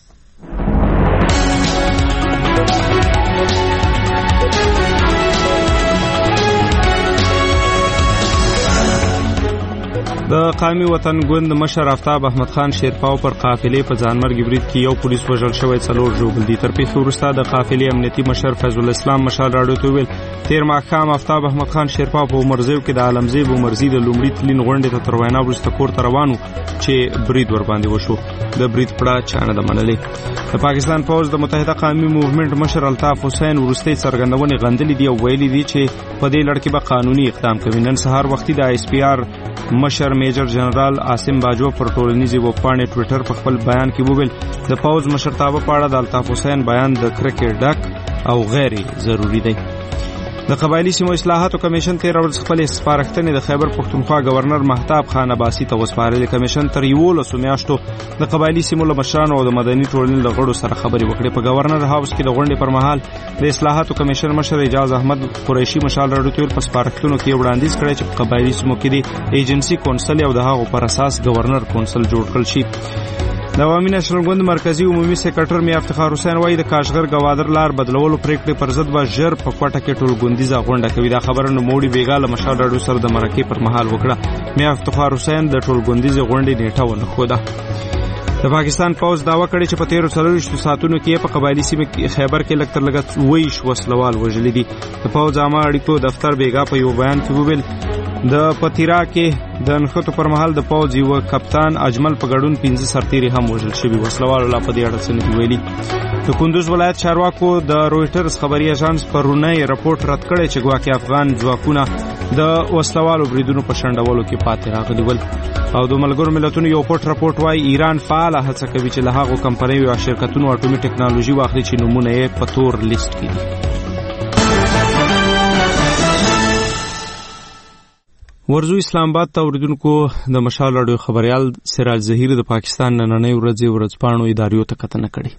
د قومي وطن ګوند مشر آفتاب احمد خان شیرپاو پر قافلې په ځانمرګي برید کې یو پولیس وژل شوی، 4 ژوبل دي. تر پیښې وروسته د قافلې امنیتي مشر فیض الاسلام مشال راډیو ته ویل تیر ماښام آفتاب احمد خان شیرپاو په عمرزیو کې د عالمزیب عمرزي د لومړي تلین غونډې ته تر وینا وروسته کور ته روان و چې برید ورباندې وشو. د برید پړه چا نه ده منلې. د پاکستان پوځ د متحده قومي موومنټ مشر الطاف حسین وروستۍ څرګندونې غندلې دي او ویلي دي چې په دې لړ کې به قانوني اقدام کوي. نن سهار وختي د ISPR مشر میجر جنرال عاصم باجوه پر ټولنیزې ویبپاڼې ټویټر په خپل بیان کې وویل د پوځ مشرتابه په اړه د الطاف حسین بیان د کرکې ډک او غیر ضروری دی. د قبایلی سیمو اصلاحاتو کمیشن 13 ورځ خپل سپارښتنې د خیبر پښتونخوا گورنر مهتاب خان عباسی ته وسپارلې. کمیشن تر 11 میاشتو د قبایلی سیمو له مشرانو او د مدني ټولنې له غړو سره خبرې وکړې. په گورنر هاوس کې د غونډې پر مهال د اصلاحاتو کمیشن مشر اعجاز احمد قریشي مشال راډیو ته په سپارښتنو کې وړاندیز کړی چې په قبایلی سیمو کې د ایجنسي کونسل او د هغو پر اساس گورنر کونسل جوړ کړل شي. د عوامي نېشنل ګوند مرکزی عمومي سکرټر میا افتخار حسین وايي د کاشغر گوادر لار بدلولو پریکړې پر ضد به ژر په کوټه کې ټولګوندیزه غونډه کوي. دا خبره نوموړي بیګاله مشال راډیو سره د مرکې پر مهال وکړه. میا افتخار حسین د ټولګوندیزه غونډې نیټه ونه ښوده. د پاکستان پوځ دعوه کړې چې په 13 ساعتونو کې په قبایلی سیمه خیبر کې لږ تر لږه 20 وسلوال وژلي دي. د پوځ عامه اړیکو دفتر بیګا په یو بیان کې وویل د پتیرا کې د نښتو پر مهال د پوځ یو کپتان اجمل په ګډون 15 سرتیري هم وژل شوي. وسلوالو لا په دې اړه څه نه دي ویلي. د کندوز ولایت چارواکو د رویټرز خبري اژانس پرونی رپورټ رد کړی چې ګواکې افغان ځواکونه د وسلوالو بریدونو په شنډولو کې پاتې راغلي ول. او د ملګرو ملتونو یو پټ رپورټ وايي ایران فعال هڅه کوي چې له هغو کمپنیو او شرکتونو اټومي ټکنالوژي واخلي چې نمونه یې په تور لیست کې دي. ورزو اسلام آباد ته اوریدونکو د مشال راډیو خبريال سراج ظهیر د پاکستان نننۍ ورځپاڼو اداریو ته کتنه کړې.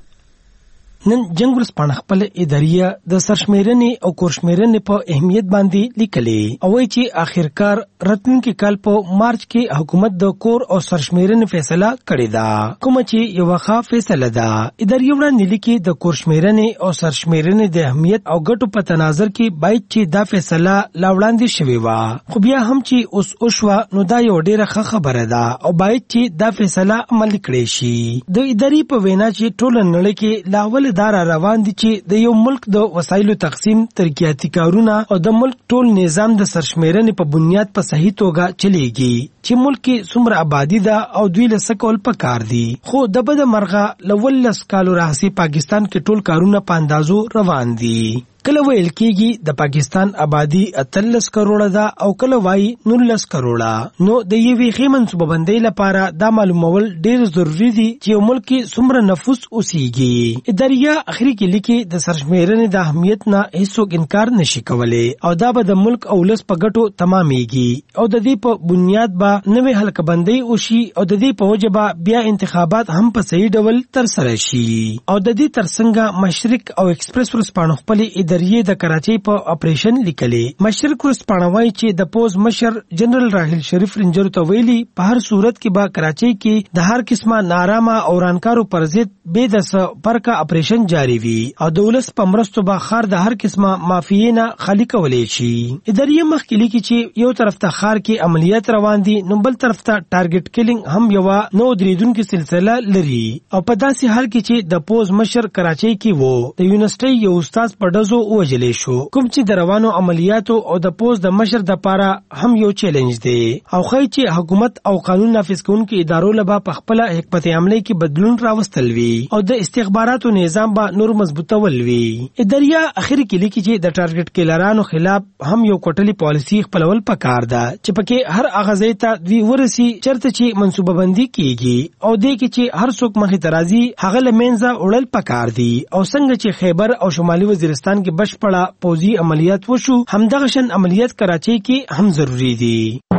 نن جنگ ورځپاڼه خپل اداریه د سرشمیرنې او کورشمیرنې په اهمیت باندې لیکلې او وایي چې آخرکار راتلونکي کال په مارچ کې حکومت د کور او سرشمیرنې فیصله کړې ده، کوم چې یو ښه فیصله ده. اداریه وړاندې لیکي د کورشمیرنې او سرشمیرنې د اهمیت او ګټو په تناظر کې باید چې دا فیصله لا وړاندې شوې وه، خو بیا هم چې اوس وشوه نو دا یو ډېره ښه خبره ده او باید چې دا فیصله عملي کړې شي. د ادارې په وینا چې ټوله نړۍ کې لا اول دار روان دي چې د یو ملک د وسایلو تقسیم، ترقیاتي کارونه او د ملک ټول نظام د سرشمیرنې په بنیاد په صحیح توګه چلیږي چې ملک کې څومره آبادی ده او دوی له څه کول پکار دي. خو د بده مرغه له 19 کالو راهیسې پاکستان کې ټول کارونه په اندازو روان دي. کله ویل کېږي د پاکستان آبادی 13 کروڑه ده او کله وایي 19 کروڑه. نو د یوې ښې منصوبه‌بندۍ لپاره دا معلومول ډېر ضروري دي چې یو ملک کې څومره نفوس اوسېږي. اداریه اخري کې لیکي د سرشمیرنې د اهمیت نه هیڅوک انکار نشي کولی او دا به د ملک او ولس په ګټو تمامېږي او د دې په بنیاد به نوې حلقه بندۍ وشي او د دې په وجه به بیا انتخابات هم په صحیح ډول ترسره شي. او د دې ترڅنګ مشرق او ایکسپریس ورځپاڼه خپلې د کراچۍ په اپریشن لیکلې. مشرق ورځپاڼه وايي چې د پوز مشر جنرال راحیل شریف رنجر ته ویلي په هر صورت کې به کراچۍ کې د هر قسمه نارامه او رانکارو پر ضد بې د پرکه اپریشن جاری وي او د ولس په مرستو به ښار د هر قسمه مافیې نه خالي کولی شي. اداریه مخکې لیکي چې یو طرف ته ښار کې عملیات روان دي نو بل طرف ته ټارګټ کیلینګ هم یوه نو درېدونکې سلسله لري او په داسې حال کې چې د پوز مشر کراچۍ کې وو د یونیورسټۍ یو استاد په ډزو وجلې شو، کوم چې د روانو عملیاتو او د پوز د مشر د پاره هم یو چیلنج دی او خای چې حکومت او قانون نافذ کوونکو ادارو لبا په خپل حکمت عملی کې بدلون راوستل وی او د استخباراتو نظام به نور مضبوطول وی. اداریه اخر کې لیکي چې د ټارګټ کیلرانو خلاف هم یو کوټلی پالیسی خپلول پکار ده چې پکې هر هغه ځای ته دوی ورسي چرته چې منصوبه بندي کیږي او دې کې چې هر څوک مخې ته راځي هغه لمنځه وړل پکار دي او څنګه چې خیبر او شمالي وزیرستان کې بشپړه پوزي عملیات وشو همدغه شان عملیات کراچۍ کې هم ضروری دي.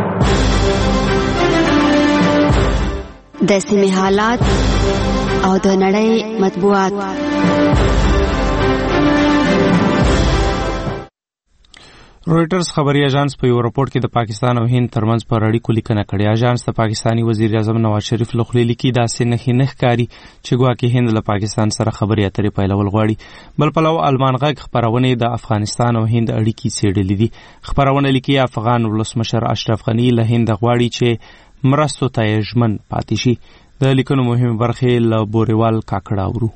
د سیمې حالات او د نړۍ مطبوعات. رويټرز خبري اژانس په یو راپور کې د پاکستان او هند ترمنځ پر اړیکو لیکنه کړې. اژانس د پاکستاني وزیر اعظم نواز شریف له خولې لیکي داسې نه ښکاري چې ګواکې هند له پاکستان سره خبرې اترې پیلول غواړي. بل پلو المان غږ خبرونه د افغانستان او هند اړیکې څېړلې دي. خبرونه لیکي افغان ولسمشر اشرف غنی له هند غواړي چې مرستو ته ژمن پاتې شي. د لیکنو مهمه برخه له بوريوال کاکړه اورو.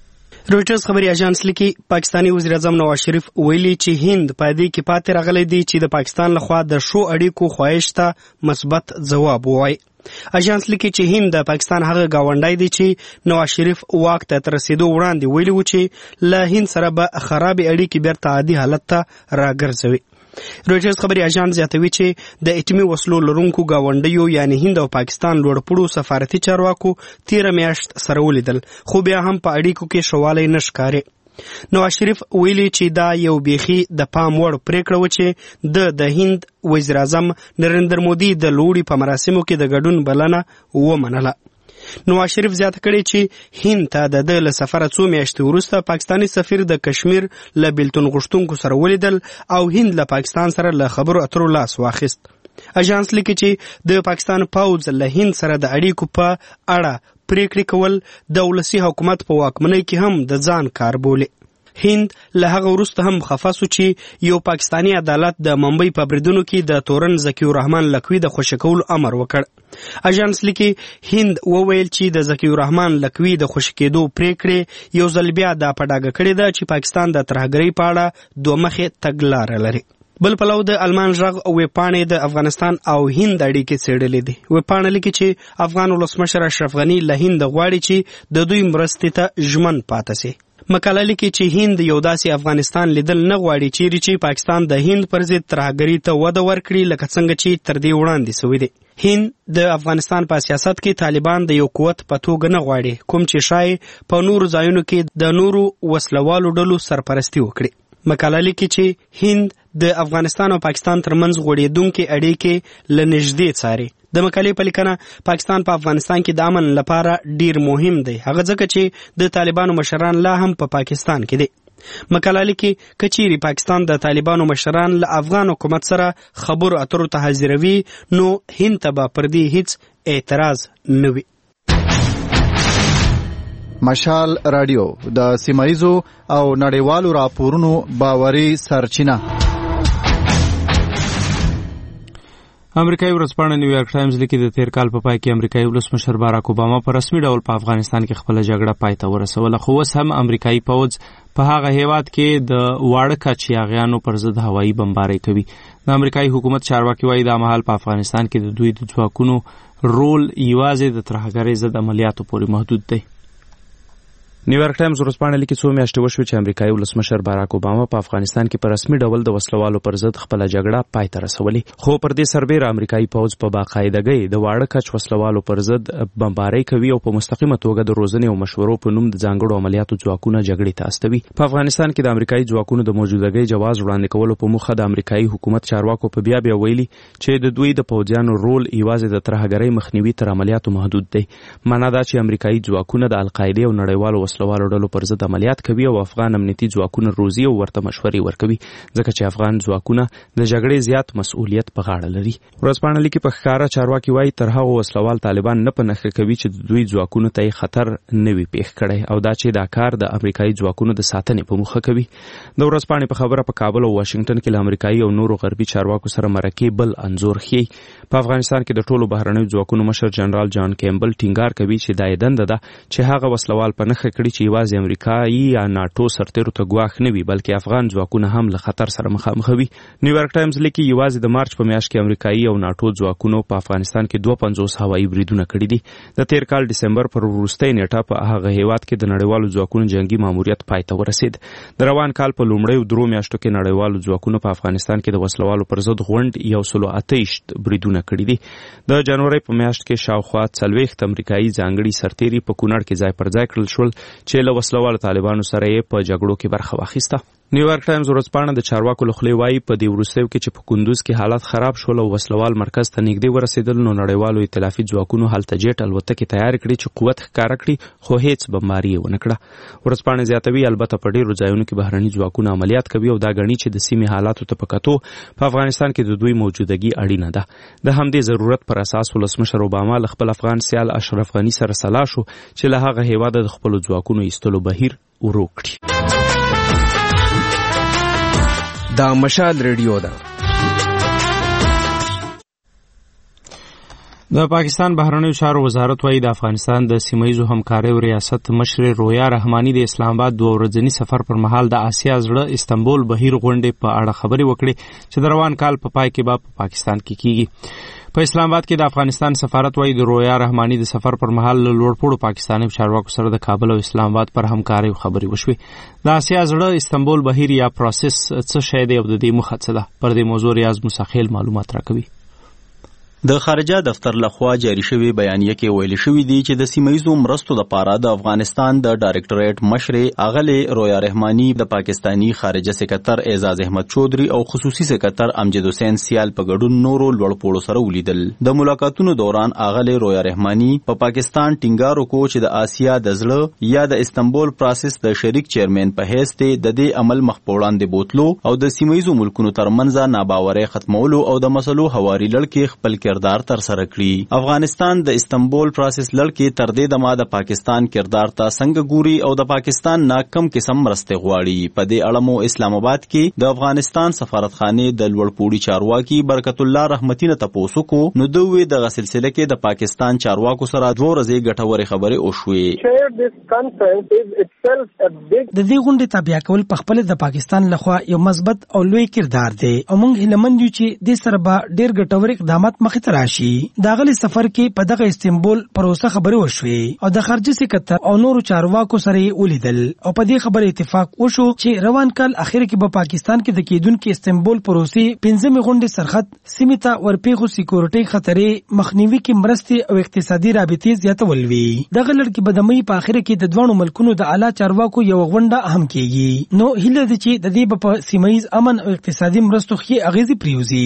رويټرز خبري اژانس لیکي پاکستاني وزیر اعظم نواز شریف ویلي چې هند په دې کې پاتې راغلی دی چې د پاکستان لخوا د شو اړیکو خواهش ته مثبت ځواب ووایي. اژانس لیکي چې هند د پاکستان هغه گاونډی دی چې نواز شریف واک ته تر رسیدو وړاندې ویلي و چې له هند سره به خراب اړیکې بیرته عادي حالت ته راګرځوي. رويټرز خبري اژانس زیاتوي چې د اټومي وسلو لرونکو گاونډیو یعنی هند او پاکستان لوړپوړو سفارتي چارواکو تیر میاشت سره ولیدل خو بیا هم په اړیکو کې شوالی نشکاري. نواز شریف ویلي چې دا یو بیخي د پام وړ پریکړه و چې د هند وزیر اعظم نریندر مودي د لوړي په مراسمو کې د ګډون بلنه ومنله. نواز شریف زیاته کړي چې هند ته د له سفر څو میاشتې وروسته پاکستاني سفیر د کشمیر له بیلتون غوښتونکو سره ولیدل او هند له پاکستان سره له خبرو اترو لاس واخیست. اژانس لیکي چې د پاکستان پوځ له هند سره د اړیکو په اړه پریکړې کول د ولسي حکومت په واکمنۍ کې هم د ځان کار بولي. هند له هغه وروسته هم خفه سو چې یو پاکستاني عدالت د ممبئی په بریدونو کې د تورن ذکی الرحمن لکوي د خوشی کولو امر وکړ. اژانس لیکي هند وویل چې د ذکی الرحمن لکوي د خوشی کېدو پریکړې یو ځل بیا د پډاګه کړې ده چې پاکستان د ترهګرۍ په اړه دوه مخې تګلاره لري. بل پلو د المان ژغ او ویپاڼې د افغانستان او هند اړیکې څېړلې دي. ویپاڼه لیکي چې افغان ولسمشر اشرف غنی له هند غواړي چې د دوی مرستې ته ژمن پاتې شي. مقاله لیکي چې هند یو داسې افغانستان لیدل نه غواړي چیرې چې پاکستان د هند پر ضد ترهګرۍ ته وده ورکړي لکه څنګه چې تر دې وړاندې سوی دی. هند د افغانستان په سیاست کې طالبان د یو قوت په توګه نه غواړي کوم چې شاید په نورو ځایونو کې د نورو وسلوالو ډلو سرپرستی وکړي. مقاله لیکي چې هند د افغانستان او پاکستان ترمنځ غوړېدونکې اړیکې له نږدې څاري. د مقالې په لیکنه پاکستان په افغانستان کې د امن لپاره ډیر مهم دی هغه ځکه چې د طالبانو مشران لا هم په پاکستان کې دي. مقاله لیکي کچيري پاکستان د طالبانو مشران له افغان حکومت سره خبرو اترو ته حاضروي نو هند ته به پر دې هیڅ اعتراض نه وي. مشال رادیو د سیمایزو او نړیوالو راپورونو باوري سرچینه. امریکایي ورځپاڼه نیویارک ټایمز لیکي د تیر کال په پای کې امریکایي ولسمشر باراک اوباما په رسمي ډول په افغانستان کې خپل جګړه پای ته ورسوله خو اوس هم امریکایي پوځ په هغه هیواد کې د واړه کچیاغیانو پر ضد هوایي بمبارۍ کوي. د امریکایي حکومت چارواکي وایي دا مهال په افغانستان کې د دوی د ځواکونو رول یوازې د ترهګرۍ ضد عملیاتو پورې محدود دی. نیویارک ټایمز ورځپاڼه لیکي څو میاشتې وشوې چې امریکایي ولسمشر باراک اوباما په افغانستان کې په رسمي ډول د وسلوالو پر ضد خپله جګړه پای ته رسولې خو پر دې سربیره امریکایي پوځ په باقاعدګۍ د واړه کچ وسلوالو پر ضد بمبارۍ کوي او په مستقیمه توګه د روزنې او مشورو په نوم د ځانګړو عملیاتو ځواکونه جګړې ته استوي. په افغانستان کې د امریکایي ځواکونو د موجودګۍ جواز وړاندې کولو په موخه د امریکایي حکومت چارواکو په بیا ویلي چې د دوی د پوځیانو رول یوازې د ترهګرۍ مخنیوي تر عملیاتو محدود دی. معنا دا چې امریکایي ځواکونه د القاعده او نړیوالو وسلوالو ډلو پر ضد عملیات کوي او افغان امنیتي ځواکونه روزي او ورته مشورې ورکوي ځکه چې افغان ځواکونه د جګړې زیات مسؤلیت په غاړه لري. ورځپاڼه لیکي په ښکاره چارواکي وایي تر هغه وسلوال طالبان نه په نښه کوي چې د دوی ځواکونو ته خطر نه وي پیښ کړی او دا چې دا کار د امریکایي ځواکونو د ساتنې په موخه کوي. د ورځپاڼې په خبره په کابل او واشنگټن کې له امریکایي او نورو غربي چارواکو سره مرکې بل انځور ښیي. په افغانستان کې د ټولو بهرنیو ځواکونو مشر جنرال جان کیمبل ټینګار کوي چې دا دنده ده چې هغه وسلوال په نښه کړي چې یوازې امریکایي یا ناتو سرتیرو ته ګواښ نه وي بلکې افغان ځواکونه هم له خطر سره مخامخ وي. نیویارک ټایمز لیکي یوازې د مارچ په میاشت کې امریکایي او ناتو ځواکونو په افغانستان کې 52 هوایي بریدونه کړي دي. د تیر کال ډسمبر پر وروستۍ نیټه په هغه هیواد کې د نړیوالو ځواکونو جنگي ماموریت پای ته ورسید. د روان کال په لومړیو 3 میاشتو کې نړیوالو ځواکونو په افغانستان کې د وسلوالو پر ضد غونډ 128 بریدونه کړي دي. د جنوري په میاشت کې شاوخوا 40 امریکایي ځانګړي سرتیري په کونړ کې ځای پر ځای کړل شول چې له وسلوالو طالبانو سره په جګړو کې برخه واخیسته. نیویارک ټایمز ورځپاڼه د چارواکو له خولې وایي په دې وروستیو کې چې په کندوز کې حالات خراب شول او وسلوال مرکز ته نږدې ورسېدل نو نړیوالو ائتلافي ځواکونو هلته جیټ الوتکې تیار کړي چې قوت ښکاره کړي خو هیڅ بمباري یې ونه کړه. ورځپاڼه زیاتوي البته په ډېرو ځایونو کې بهرني ځواکونه عملیات کوي او دا ګڼي چې د سیمې حالاتو ته په کتو په افغانستان کې د دوی موجودګي اړینه ده. د همدې ضرورت پر اساس ولسمشر اوباما له خپل افغان سیال اشرف غني سره سلا شو چې له هغه هیواده د خپلو ځواکونو ایستلو بهیر ورو کړي. دا مشال ریډیو ده. د پاکستان بهرنیو چارو وزارت وايي د افغانستان د سیمه‌ییزو همکاریو ریاست مشر رویا رحماني د اسلام آباد 2 ورځني سفر پر مهال د آسیا زړه استنبول بهیر غونډې په اړه خبرې وکړې چې د روان کال په پای کې به په پاکستان کې کیږي. په اسلام آباد کې د افغانستان سفارت وايي د رویا رحماني د سفر پر مهال له لوړپوړو پاکستاني چارواکو سره د کابل او اسلام آباد پر همکارۍ خبرې وشوې. د آسیا زړه استنبول بهیر یا پروسس څه شی دی او د دې موخه څه ده؟ پر دې موضوع ریاض موسیخیل معلومات راکوي. د خارجه دفتر لخوا جاری شوی بیانیه کې ویل شوی دی چې د سیمه‌ییزو مرستو لپاره د افغانستان د ډایریکټوریټ مشر اغلې رویا رحماني د پاکستانی خارجه سکرټر اعزاز احمد چودري او خصوصي سکرټر امجد حسین سیال په ګډون نورو لوړپوړو سره ولیدل. د ملاقاتونو دوران اغلې رویا رحماني په پاکستان ټینګار وکړ چې د آسیا د زړه یا د استنبول پروسس د شریک چیرمن په حیث ته د دې عمل مخ په وړاندې بوتلو او د سیمه‌ییزو ملکونو ترمنځ ناباوري ختمولو او د مسلو هواري لړ کې خپل کردار تر سره کړي. افغانستان د استنبول پروسس لړ کې تر دې دمه د پاکستان کردار ته څنګه ګوري او د پاکستان ناکم قسم مرسته غواړي. په دې اړه مو اسلام آباد کې د افغانستان سفارتخانه د لوړپوړي چارواکي برکت الله رحمتي نه تاسو کو نو دوی د سلسله کې د پاکستان چارواکو سره 2 ورځې ګټورې خبرې وشوې. د دې غونډې تابع کول په خپل د پاکستان لخوا یو مثبت او لوی کردار دی او موږ هیلمند یو چې د سره به ډېر ګټور اقدامات مخې ته راشي. دا غلي سفر کې په دغه استنبول پروسه خبرې وشوې او د خارجه سکرټر او نورو چارواکو سره ولیدل او په دې خبره اتفاق وشو چې روان کال اخر کې په پاکستان کې د کېدونکو استنبول پروسې 15 غونډې سرحد سیمه ته ورپېخو سکیورټي خطرې مخنیوي کې مرستې او اقتصادي رابطې زیاتول وی. دغه لړ کې د مې په اخر کې د دوه ملکونو د اعلی چارواکو یو غونډه اهم کیږي. نو هیله ده چې د دې په سیمه‌ییز امن او اقتصادي مرستو کې اغیزې پریوزي.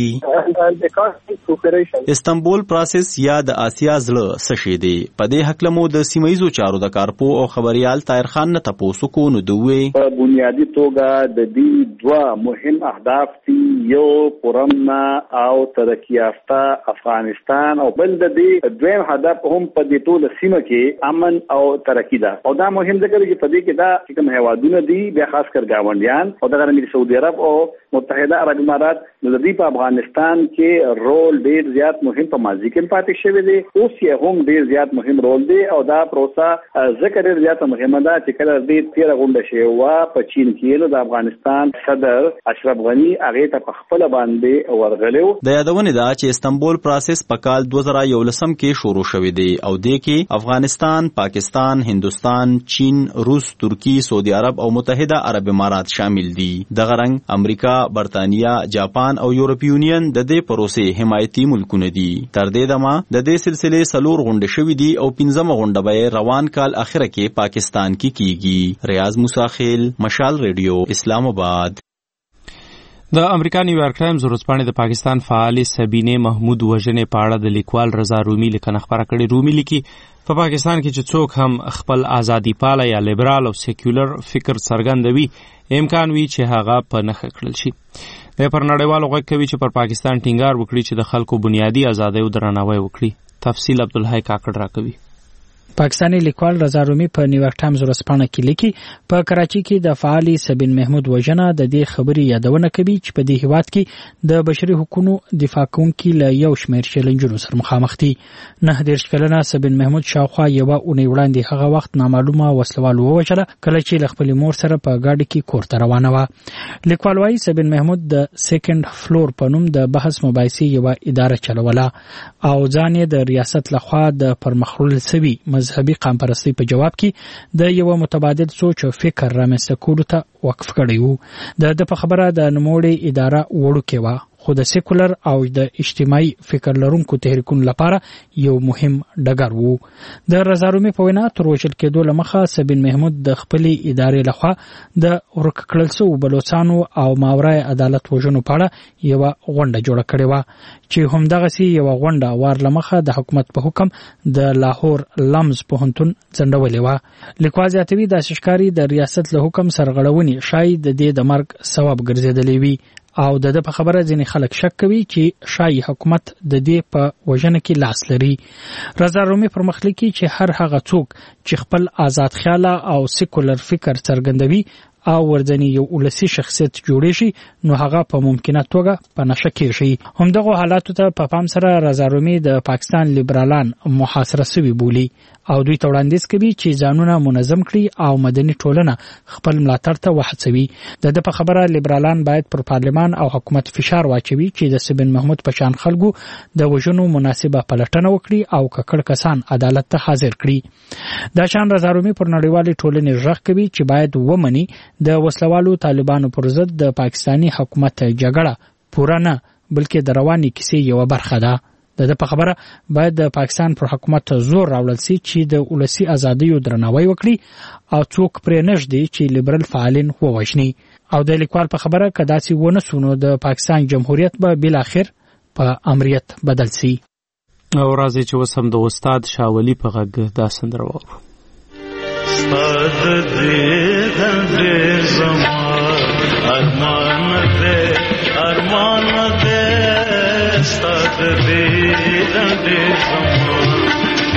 استنبول پروسس یا د آسیا زړه څه شی دی؟ په دې حق لمو د سیمه‌ییزو چارو د کارپو او خبريال طاهر خان نه تاسو کو نو دوی په بنیادی توګه د دې 2 مهم اهداف دي، یو پرمنا او ترقی یافته افغانستان او بل د دې دویم هدف هم په دې ټول سیمه کې امن او ترقی ده. او دا مهم ځکه چې په دې کې دا کوم هیوادونه دي بیا خاص کر گاونډیان او دغه د سعودي عرب او متحده عرب امارات د دې په افغانستان کې رول ډېر زیات مهم په ماضي کې پاتې شوی دی، اوس یې هم ډېر زیات مهم رول دی او دا پروسه ځکه ډېر زیات مهمه ده چې کله دې 13 غونډه شوې وه په چین کې نو د افغانستان صدر اشرف غني هغې ته په خپله باندې ورغلی و. د یادونې ده چې استنبول پروسس په کال 2011 کې شروع شوی دی او دې کې افغانستان، پاکستان، هندوستان، چین، روس، ترکی، سعودي عرب او متحده عرب امارات شامل دي. دغه رنګ امریکا، برطانیه، جاپان او یورپی یونین د دې پروسې حمایتي ملکونه دي. تر دې دمه د دې سلسله 4 غونډې شوې دي او 15 غونډه به روان کال اخره کې پاکستان کې کیږي. ریاض موسیخیل، مشال ریډیو، اسلام آباد. د امریکا نیویارک ټایمز ورځپاڼې د پاکستان فعال سبینه محمود وژنې په اړه د لیکوال رضا رومي لیکنه خپره کړې. رومي لیکي په پاکستان کې چې څوک هم خپل ازادي پاله یا لیبرال او سیکولر فکر څرګندوي امکان وي چې هغه په نښه کړل شي. د پر نړیوالو غږ کوي چې پر پاکستان ټینګار وکړي چې د خلکو بنیادی ازادۍ او درناوی وکړي. تفصیل عبدالحی کاکړ راکوي. پاکستانی لیکوال رضا رومي په نیویارک ټایمز ورځپاڼه کې لیکي په کراچي کې د فعال سبین محمود وژنه د دې خبرې یادونه کوي چې په دې هیواد کې د بشري حقوقو دفاع کوونکي له یو شمېر چیلنجونو سره مخامخ دي. 19 کلنه سبین محمود شاوخوا یوه اونۍ وړاندې هغه وخت نامعلومه وسلوال ووژله کله چې له خپلې مور سره په ګاډي کې کور ته روانه وه. لیکوال وایي سبین محمود د سیکنډ فلور په نوم د بحث مباحثې یوه اداره چلوله او ځان یې د ریاست لخوا د پرمخوړل سوي مذهبي قام پرستی په جواب کې د یو متبادل سوچ او فکر رامنځته کولو ته وقف کړی و. د په خبره د نوموړې اداره وړوکې وه خو د سیکولر او د اجتماعي فکر لرونکو تحریکونو لپاره یو مهم ډګر وو. د رضارومي په وینا تر وژل کېدو لمخه سبین محمود د خپلې ادارې لخوا د ورک کړل شوو بلوڅانو او ماورای عدالت وژنو په اړه یو غونډه جوړه کړې وه چې همدغسې یو غونډه وار لمخه د حکومت په حکم د لاهور لمز پوهنتون ځنډولې وه. لیکوال زیاتوي داسې ښکاري د ریاست له حکم سرغړونې شاید د دې د مرګ سبب ګرځېدلی وي او د په خبره ځینې خلک شک کوي چې شاید حکومت د دې په وژنه کې لاس لري. رضا رومي پرمخ لیکي چې هر هغه څوک چې خپل آزاد خیاله او سیکولر فکر څرګندوي او ورځنی یو ولسی شخصیت جوړی شي نو هغه په ممکنه توګه په نشه کې شي. همدغه حالاتو ته په پام سره رضا رومي د پاکستان لیبرالان محاصره شوي بولي او دوی ته وړاندیز کوي چې ځانونه منظم کړي او مدني ټولنه خپل ملاتړ ته وهڅوي. د په خبره لیبرالان باید پر پارلمان او حکومت فشار واچوي چې د سبین محمود په شان خلکو د وژنو مناسبه پلټنه وکړي او ککړ کسان عدالت ته حاضر کړي. دا شان رضا رومي پر نړیوالې ټولنې غږ کوي چې باید ومني د وسلوالو طالبانو پر ضد د پاکستانی حکومت جګړه پوره نه بلکې د رواني کیسې یو برخه ده. د په خبره باید د پاکستان پر حکومت زور راوړل شي چې د ولسی ازادیو درناوی وکړي او څوک پرې نږدې چې لیبرل فعالین ووژني. او د لیکوال په خبره که داسې ونه سونو د پاکستان جمهوریت به بل اخر په امریت بدل شي. او راځي چې وسم د استاد شاولی په غږ دا سندره وورو. استاد دې زمان ارمان دې استاد دې زمان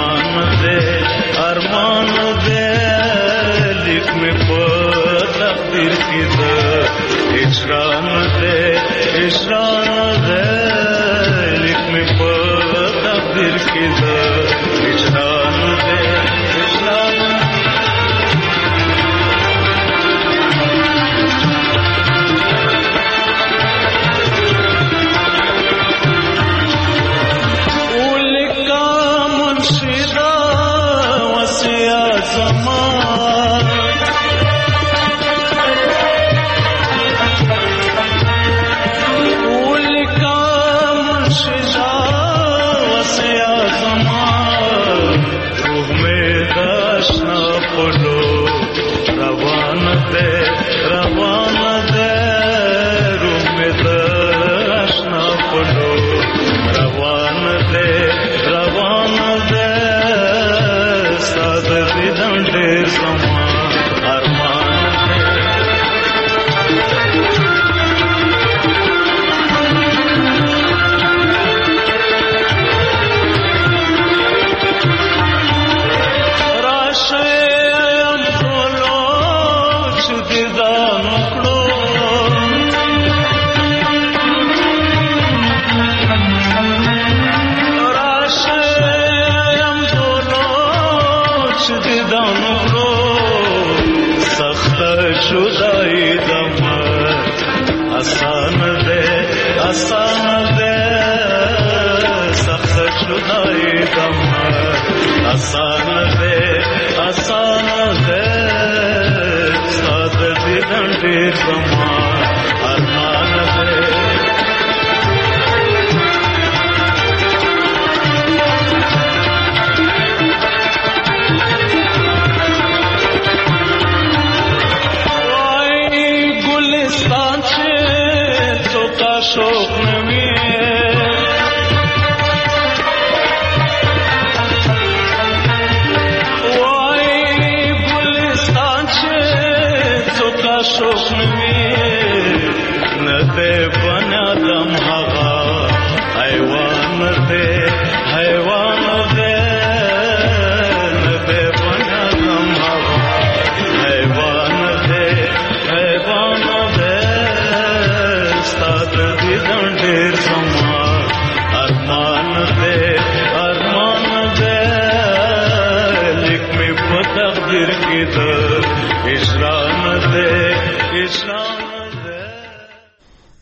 ارمان دې لیک میں په تقدیر کې دې اشران دې لیک میں په تقدیر کې دې اشران دې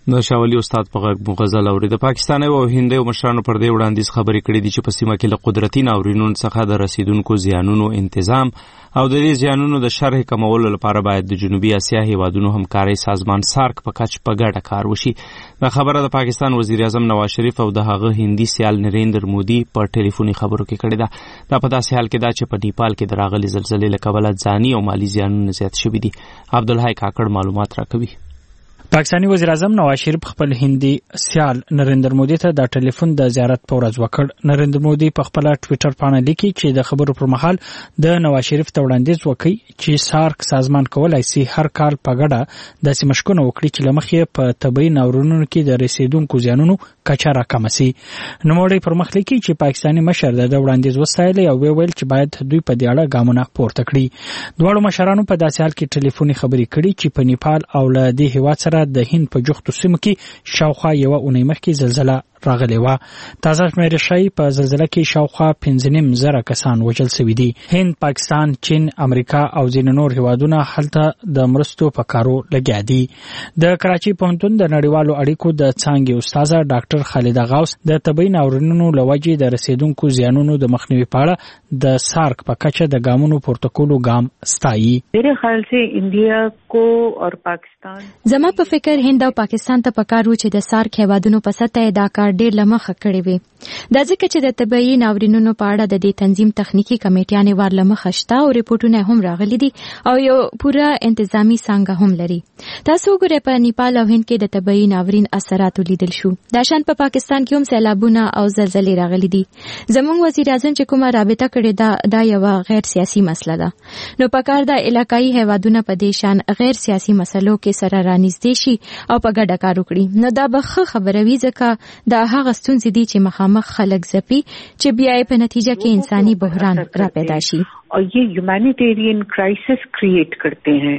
د شاولي استاد په غږ غزل اوري. د پاکستان او هند او مشرانو پر دې وړاندیز خبرې کړې دي چې په سیمه کې له قدرتي ناورینونو څخه د رسیدونکو زیانونو انتظام او د دې زیانونو د شرح کمولو لپاره باید د جنوبي اسیا هیوادونو همکاري سازمان سارک په کچ په ګډه کار وشي. دا خبره د پاکستان وزیر اعظم نواز شریف او د هغه هندي سیال نریندر مودي په ټلیفوني خبرو کې کړې ده. دا په داسې حال کې ده چې په نیپال کې د راغلي زلزلې له کبله ځاني او مالي زیانونه زیات شوي دي. عبدالحی کاکړ معلومات راکوي. پاکستانی وزیر اعظم نواز شریف خپل هندي سیال نریندر مودي ته د ټلیفون د زیارت په ورځ وکړ. نریندر مودي په خپل ټوئیټر باندې لیکي چې د خبرو پر مهال د نواز شریف ته وړاندیز وکړي چې سارک سازمان کولای شي هر کال په ګډه داسې مشکونه وکړي چې لمخې په طبي ناورینونو کې د رسیدونکو زیانونو کچه راکمه شي. نوموړی پر مخ لیکي چې پاکستانی مشر د وړاندیز وسایل او ویل چې باید دوی په دې اړه ګامونه پورته کړي. دواړو مشرانو په داسې حال کې ټلیفوني خبرې کړي چې په نیپال او له دې هیواد سره د هند په جوختو سیمو کې شاوخوا یوه اونۍ مخکې زلزله راغلی وه. تازه شمېرې ښایي په زلزله کې شاوخوا 5,500 کسان وژل شوي دي. هند، پاکستان، چین، امریکا او ځینې نور هیوادونه هلته د مرستو په کارو لګیا دي. د کراچي پوهنتون د نړیوالو اړیکو د څانګې استاده ډاکټر خالده غوث د طبي ناورینونو له وجې د رسیدونکو زیانونو د مخنیوي په اړه د سارک په کچه د ګامونو پورته کولو ګام ستایي. میرے خیال سے انډیا کو اور پاکستان زما په فکر هند او پاکستان ته پکار و چې د سارک هیوادونو په سطح دا کار ډېر لمخه کړی وي. دا ځکه چې د طبي ناورینونو په اړه د دې تنظیم تخنیکی کمیټیانې ور لمخه شته او ریپورتونه هم راغلي دي او یو پوره انتظامی څانګه هم لري. تاسو وګورئ په نیپال او هند کې د طبي ناورین اثرات لیدل شو. دا شان په پاکستان کې هم سیلابونه او زلزلې راغلي دي. زموږ وزیر اعظم چې کومه رابطه کړې دا یو غیر سیاسي مسله ده. نو پکار دا علاقائی هیوادونه په دې شان غیر سیاسي مسلو کې سره رانږدې شي او په ګډه کار وکړي. نو دا به ښه خبره وي ځکه دا هغه ستونزې دي چې مخامخ خلک ځپي چې بیا په نتیجه کې انساني بحران را پیدا شي او یہ ہیومینیٹیرین کرائسس کریٹ کرتے ہیں.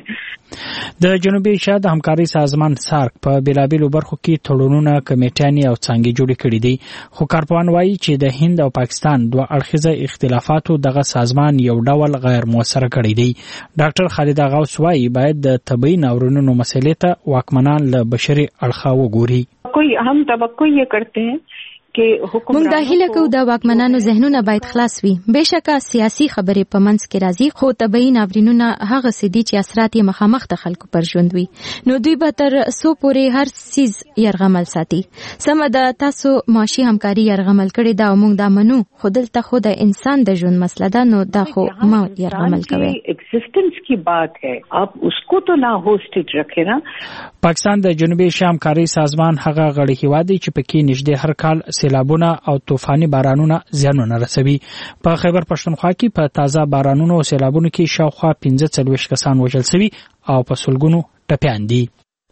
د جنوبي ایشیا د همکاري سازمان سارک په بیلابیلو برخو کې تړونونه، کمیټیانې او څانګې جوړې کړې دي. خو کارپوهان وایي چې د هند او پاکستان دوه اړخیزه اختلافاتو دغه سازمان یو ډول غیر موثره کړی دی. ډاکټر خالده غوث وایي باید د طبي ناورینونو مسلې ته واکمنان له بشري اړخه وګوري. هم توقع یې کرتے ہیں موږ دا هیله کوو د واکمنانو ذهنونه باید خلاص وي. بېشکه سیاسي خبرې په منځ کې راځي خو طبي ناورینونه هغه څه دي چې اثرات یې مخامخ د خلکو پر ژوند وي. نو دوی به تر څو پورې هر څیز یرغمل ساتي. سمه ده تاسو معاشي همکاري یرغمل کړې ده او موږ دا منو خو دلته خو د انسان د ژوند مسله ده نو دا خو ما یرغمل کوي. ایگزیسټنس کی بات ہے آپ اس کو تو نہ ہوسټیج رکھے نا. پاکستان د جنوبي ایشیا همکاري سازمان هغه غړي هیواد دی چې پکې نږدې هر کال سیلابونه او طوفاني بارانونه زیانونه رسوي. په خیبر پښتونخوا کې په تازه بارانونو او سیلابونو کې شاوخوا 45 کسان وژل شوي او په سلګونو ټپیان دي.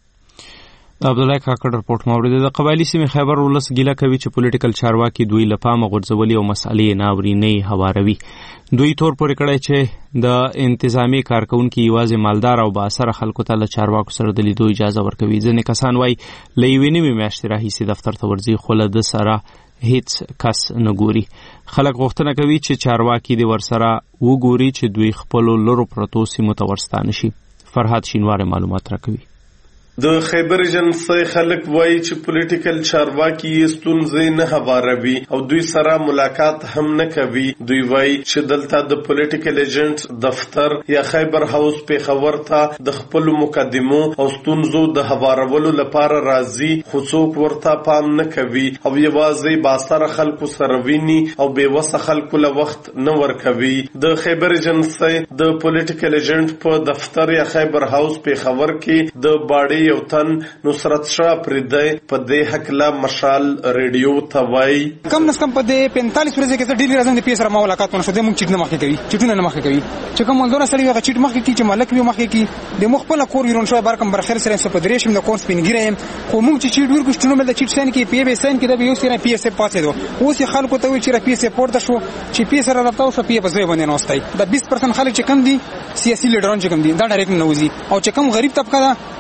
عبدالله کاکړ رپورټ موریده. د قبایلی سیمې خیبر ولس ګیله کوي چې پولیټیکل چارواکي دوی له پامه غورځولي او مسالې ناورینې هواروي. دوی تور پورې کړی چې د انتظامی کارکونکي یوازې مالدار او بااثره خلکو ته له چارواکو سره د لیدو اجازه ورکوي. ځینې کسان وایي له یوې نیمې میاشتې راهیسې دفتر ته ورځي خو له ده سره هیڅ کس نه ګوري. خلک غوښتنه کوي چې چارواکي دې ورسره وګوري چې دوی خپلو لرو پرتو سیمو ته ورستانه شي. فرهاد شینوار معلومات راکوي. د خیبر ایجنسی خلک وایي چې پولیټیکل چارواکي یې ستونزې نه هواروي او دوی سره ملاقات هم نه کوي. دوی وایي چې دلته د پولیټیکل ایجنټ دفتر یا خیبر هاوس پیښور ته د خپلو مقدمو او ستونزو د هوارولو لپاره راځي خو څوک ورته پام نه کوي او یوازې بااثره خلکو سره ویني او بېوسه خلکو له وخت نه ورکوي. د خیبر ایجنسی د پولیټیکل ایجنټ په دفتر یا خیبر هاوس پیښور کې د باړې یو تن نصرت شاه پردی په دې حقله مشال ریډیو ته وایي کم نه کم په دې 45 ورځې کې ډیلی راځم د پیسره ملاقات ونه شو د موږ چیټ نه مخکې کوي چټونه نه مخکې کوي چې کوم ولدونه سړي هغه چیټ مخکې کی چې مالک وي مخکې کی د مخ په کور یرون شو برکم برخر سره په درېشم د کور سپینګیرم خو موږ چې چیټ ورګشتونه مل د چیټ سین کې پی بي سین کې د یو سره پی اس پاتې دو اوس خلکو ته وی چې پی اس پورته شو چې پی سره راټاو شو پی په ځای باندې نوستای د 20% خلک چې کم دي سیاسي لیډران چې کم دي دا ډایرکټ نه وځي او چې کم غریب طبقه دا به نو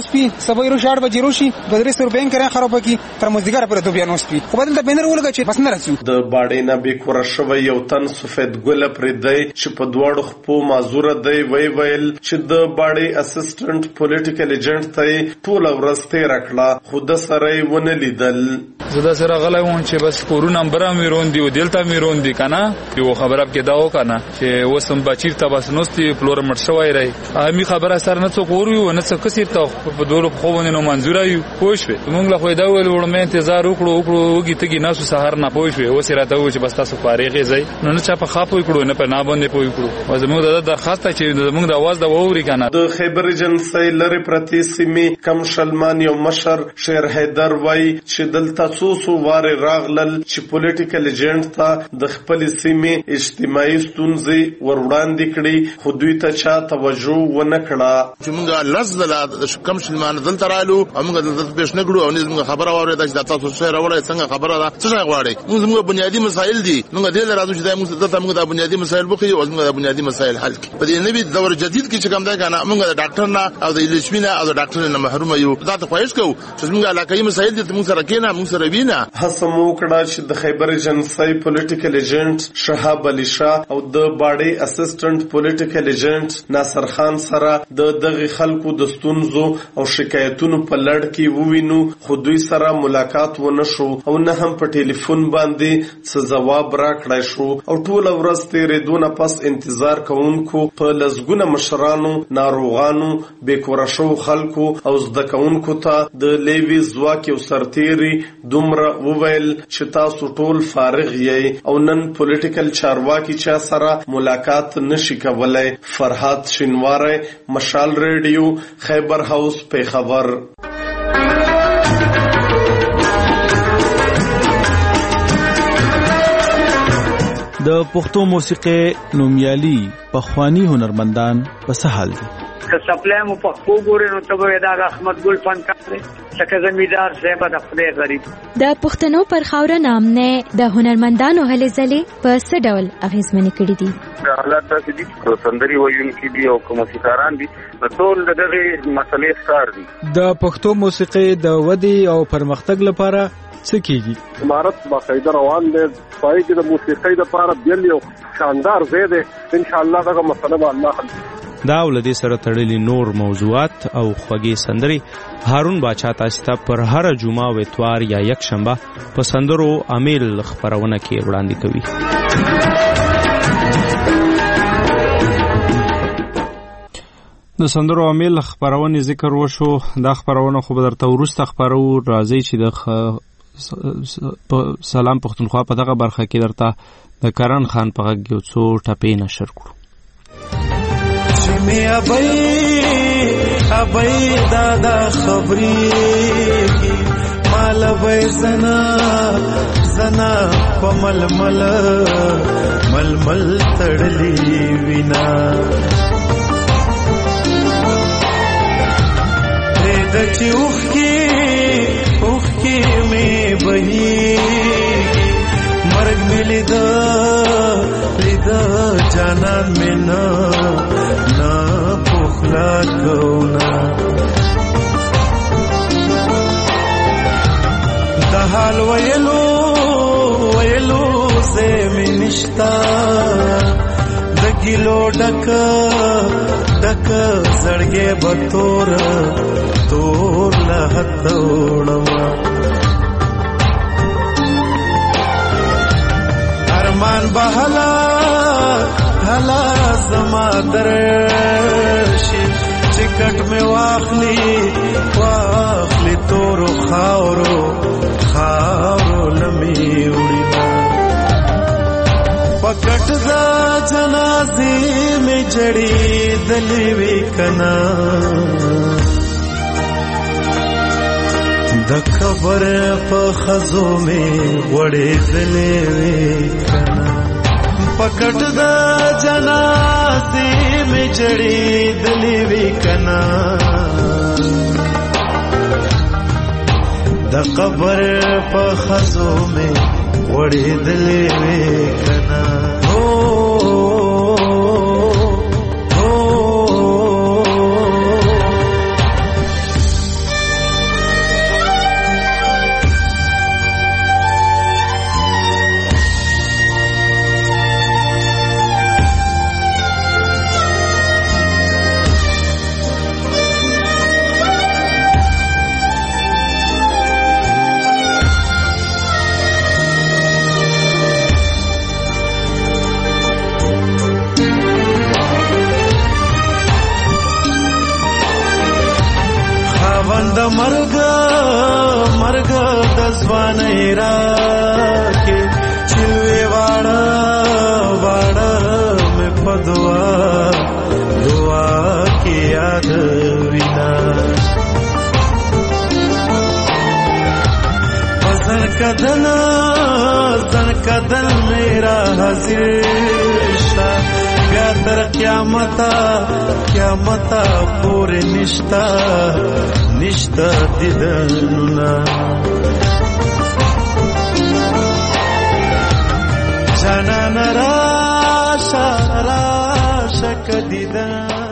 پی سبا رو 6 بجې روشي بدرې سر بینک کرا خراب کی تر مزدګر پر ته بیا نو سپی خو بدل ته بینر ولګه چې پس نه رسو د باډې نه به کور شوی یو تن سفید ګل پر دی چې په دواړو خپو معذور دی ویل چې د باډې اسسټنټ پولیټیکل ایجنټ ته ټول ورسته راکړه خود سره ونه لیدل زدا سره غلای وون چې بس کورونه امبره میرون دی او دلته میرون دی کنه یو خبره کې داو کنه چې وسم بچیر ته بس نوستي فلور مرشوي رہی امی خبره سره نه څوک ورو نه څه کثیر ته په دولو خوونه نو منزور ایو پوښوي موږ له خو دا ویل وړمه انتظار وکړو وګیتګی ناسو سحر نه پوښوي و سره ته و چې بس تاسو فارغ زی نو نه چا په خاپو وکړو نه په نا باندې پوي کړو و زموږ د درخواست چې موږ د आवाज د ووري کنه د خیبر ایجنسی لری پرتی سیمې کم شلمان یو مشر شیر حیدر وای چې دلته څو واره راغلل چې پولیټیکل ایجنټ ته د خپل سیمې اجتماعي ستونزې وروړاندې کړي خو دوی ته چا توجه ونه کړه چې موږ لزل د کم شلمان دلته رالو موږ دلته پېښ نه کړو او موږ خبره واورې چې تاسو څه راوړی څنګه خبره ده څه غواړي موږ بنیادی مسایل دي موږ دې راځو چې موږ د بنیادی مسایل بخي او موږ د بنیادی مسایل حل کړو په دې نوي دور جدید کې چې کوم ده کنه موږ د ډاکټر نه او د الیشمینا او د ډاکټر نه محروم یو دا ته خواهش کوو چې موږ علاقايي مسایل دي موږ سره کېنه موږ سره وینا هڅه وکړه چې د خیبر ایجنسی پولیټیکل ایجنټ شهاب علي شاه او د باډي اسسټنټ پولیټیکل ایجنټ ناصر خان سره د دغه خلکو د ستونزو او شکایتونو په لړ کې ووینو خو دوی سره ملاقات ونه شو او نه هم په ټلیفون باندې څه جواب راکړای شو او ټول ورځ تیرېدونه پس انتظار کوونکو په لزګونه مشرانو ناروغانو بیکوره شو خلکو او زده کوونکو ته د لیوي ځواک او سرتيري دومره وویل چې تاسو ټول فارغ یې او نن پولیټیکل چارواکي چا سره ملاقات نشي کولای. فرحات شینواری، مشال ریډیو، خیبر هاوس، پیښور. د پښتو موسیقي نومیالي پخوانی هنرمندان په سهال دي. که سپلای مو پښتو ګورې نو ته به دا احمد ګل فنکار دی لکه زمیدار صاحب د خدای غریب. د پښتنو پر خاوره نامنه د هنرمندانو هلې ځلې په څه ډول اغیزمنې کړي دي؟ حالات داسې دي چې سندري ویونکي دي او موسیقاران دي ټول دغه مسلې ښکار دي. د پښتو موسیقي د ودې او پرمختګ لپاره څه کیږي؟ امارت باقاعده روان دی پای کې د موسیقۍ لپاره بیل یو شاندار ځای دی. ان شاء الله دغه مسله به الله حل کړي. دا ولدي سره تړلي نور موضوعات او خوږې سندري هارون باچا تاسو ته پر هر جمعه او اتوار یا یک شنبه په سندرو امیل خبرونه کې وړاندې کوي. د سندرو امیل خبرونه ذکر وشو. دا خبرونه خو به درته ورسته خبرو راځي چې د سلام پښتونخوا په دغه برخه کې درته د کرن خان په غږ یو څو ټپې نشر کړو. می ابای دادا خبرې مال وای زنا پمل مل تړلی وینا د چوخ کې می بهي مرګ ملي دا جانان مینا نا پخلا کونا دا حال ویلو سے میں نشتا دگلو ڈک زڑگے بطور لہتوڑما ارمان بہلا زما درشي چکټ میں واخلی تورو خاورو لمی وړینا پکټ دا جنازې میں جړې دلې وی کنا د خبر په خزو میں وړې دلې وی کنا پکټ دا جنازې میں جړې دلې وی کنا د قبر په خزو میں وړې دلې وی کنا مرګ د ځوانۍ راکې چې وې واړه مې په دعا کې یاد وینا زن کدل میرا حاضر شتا بیا تر قیامتا پورې نشتا دیدنونه جانان راشه که دیدن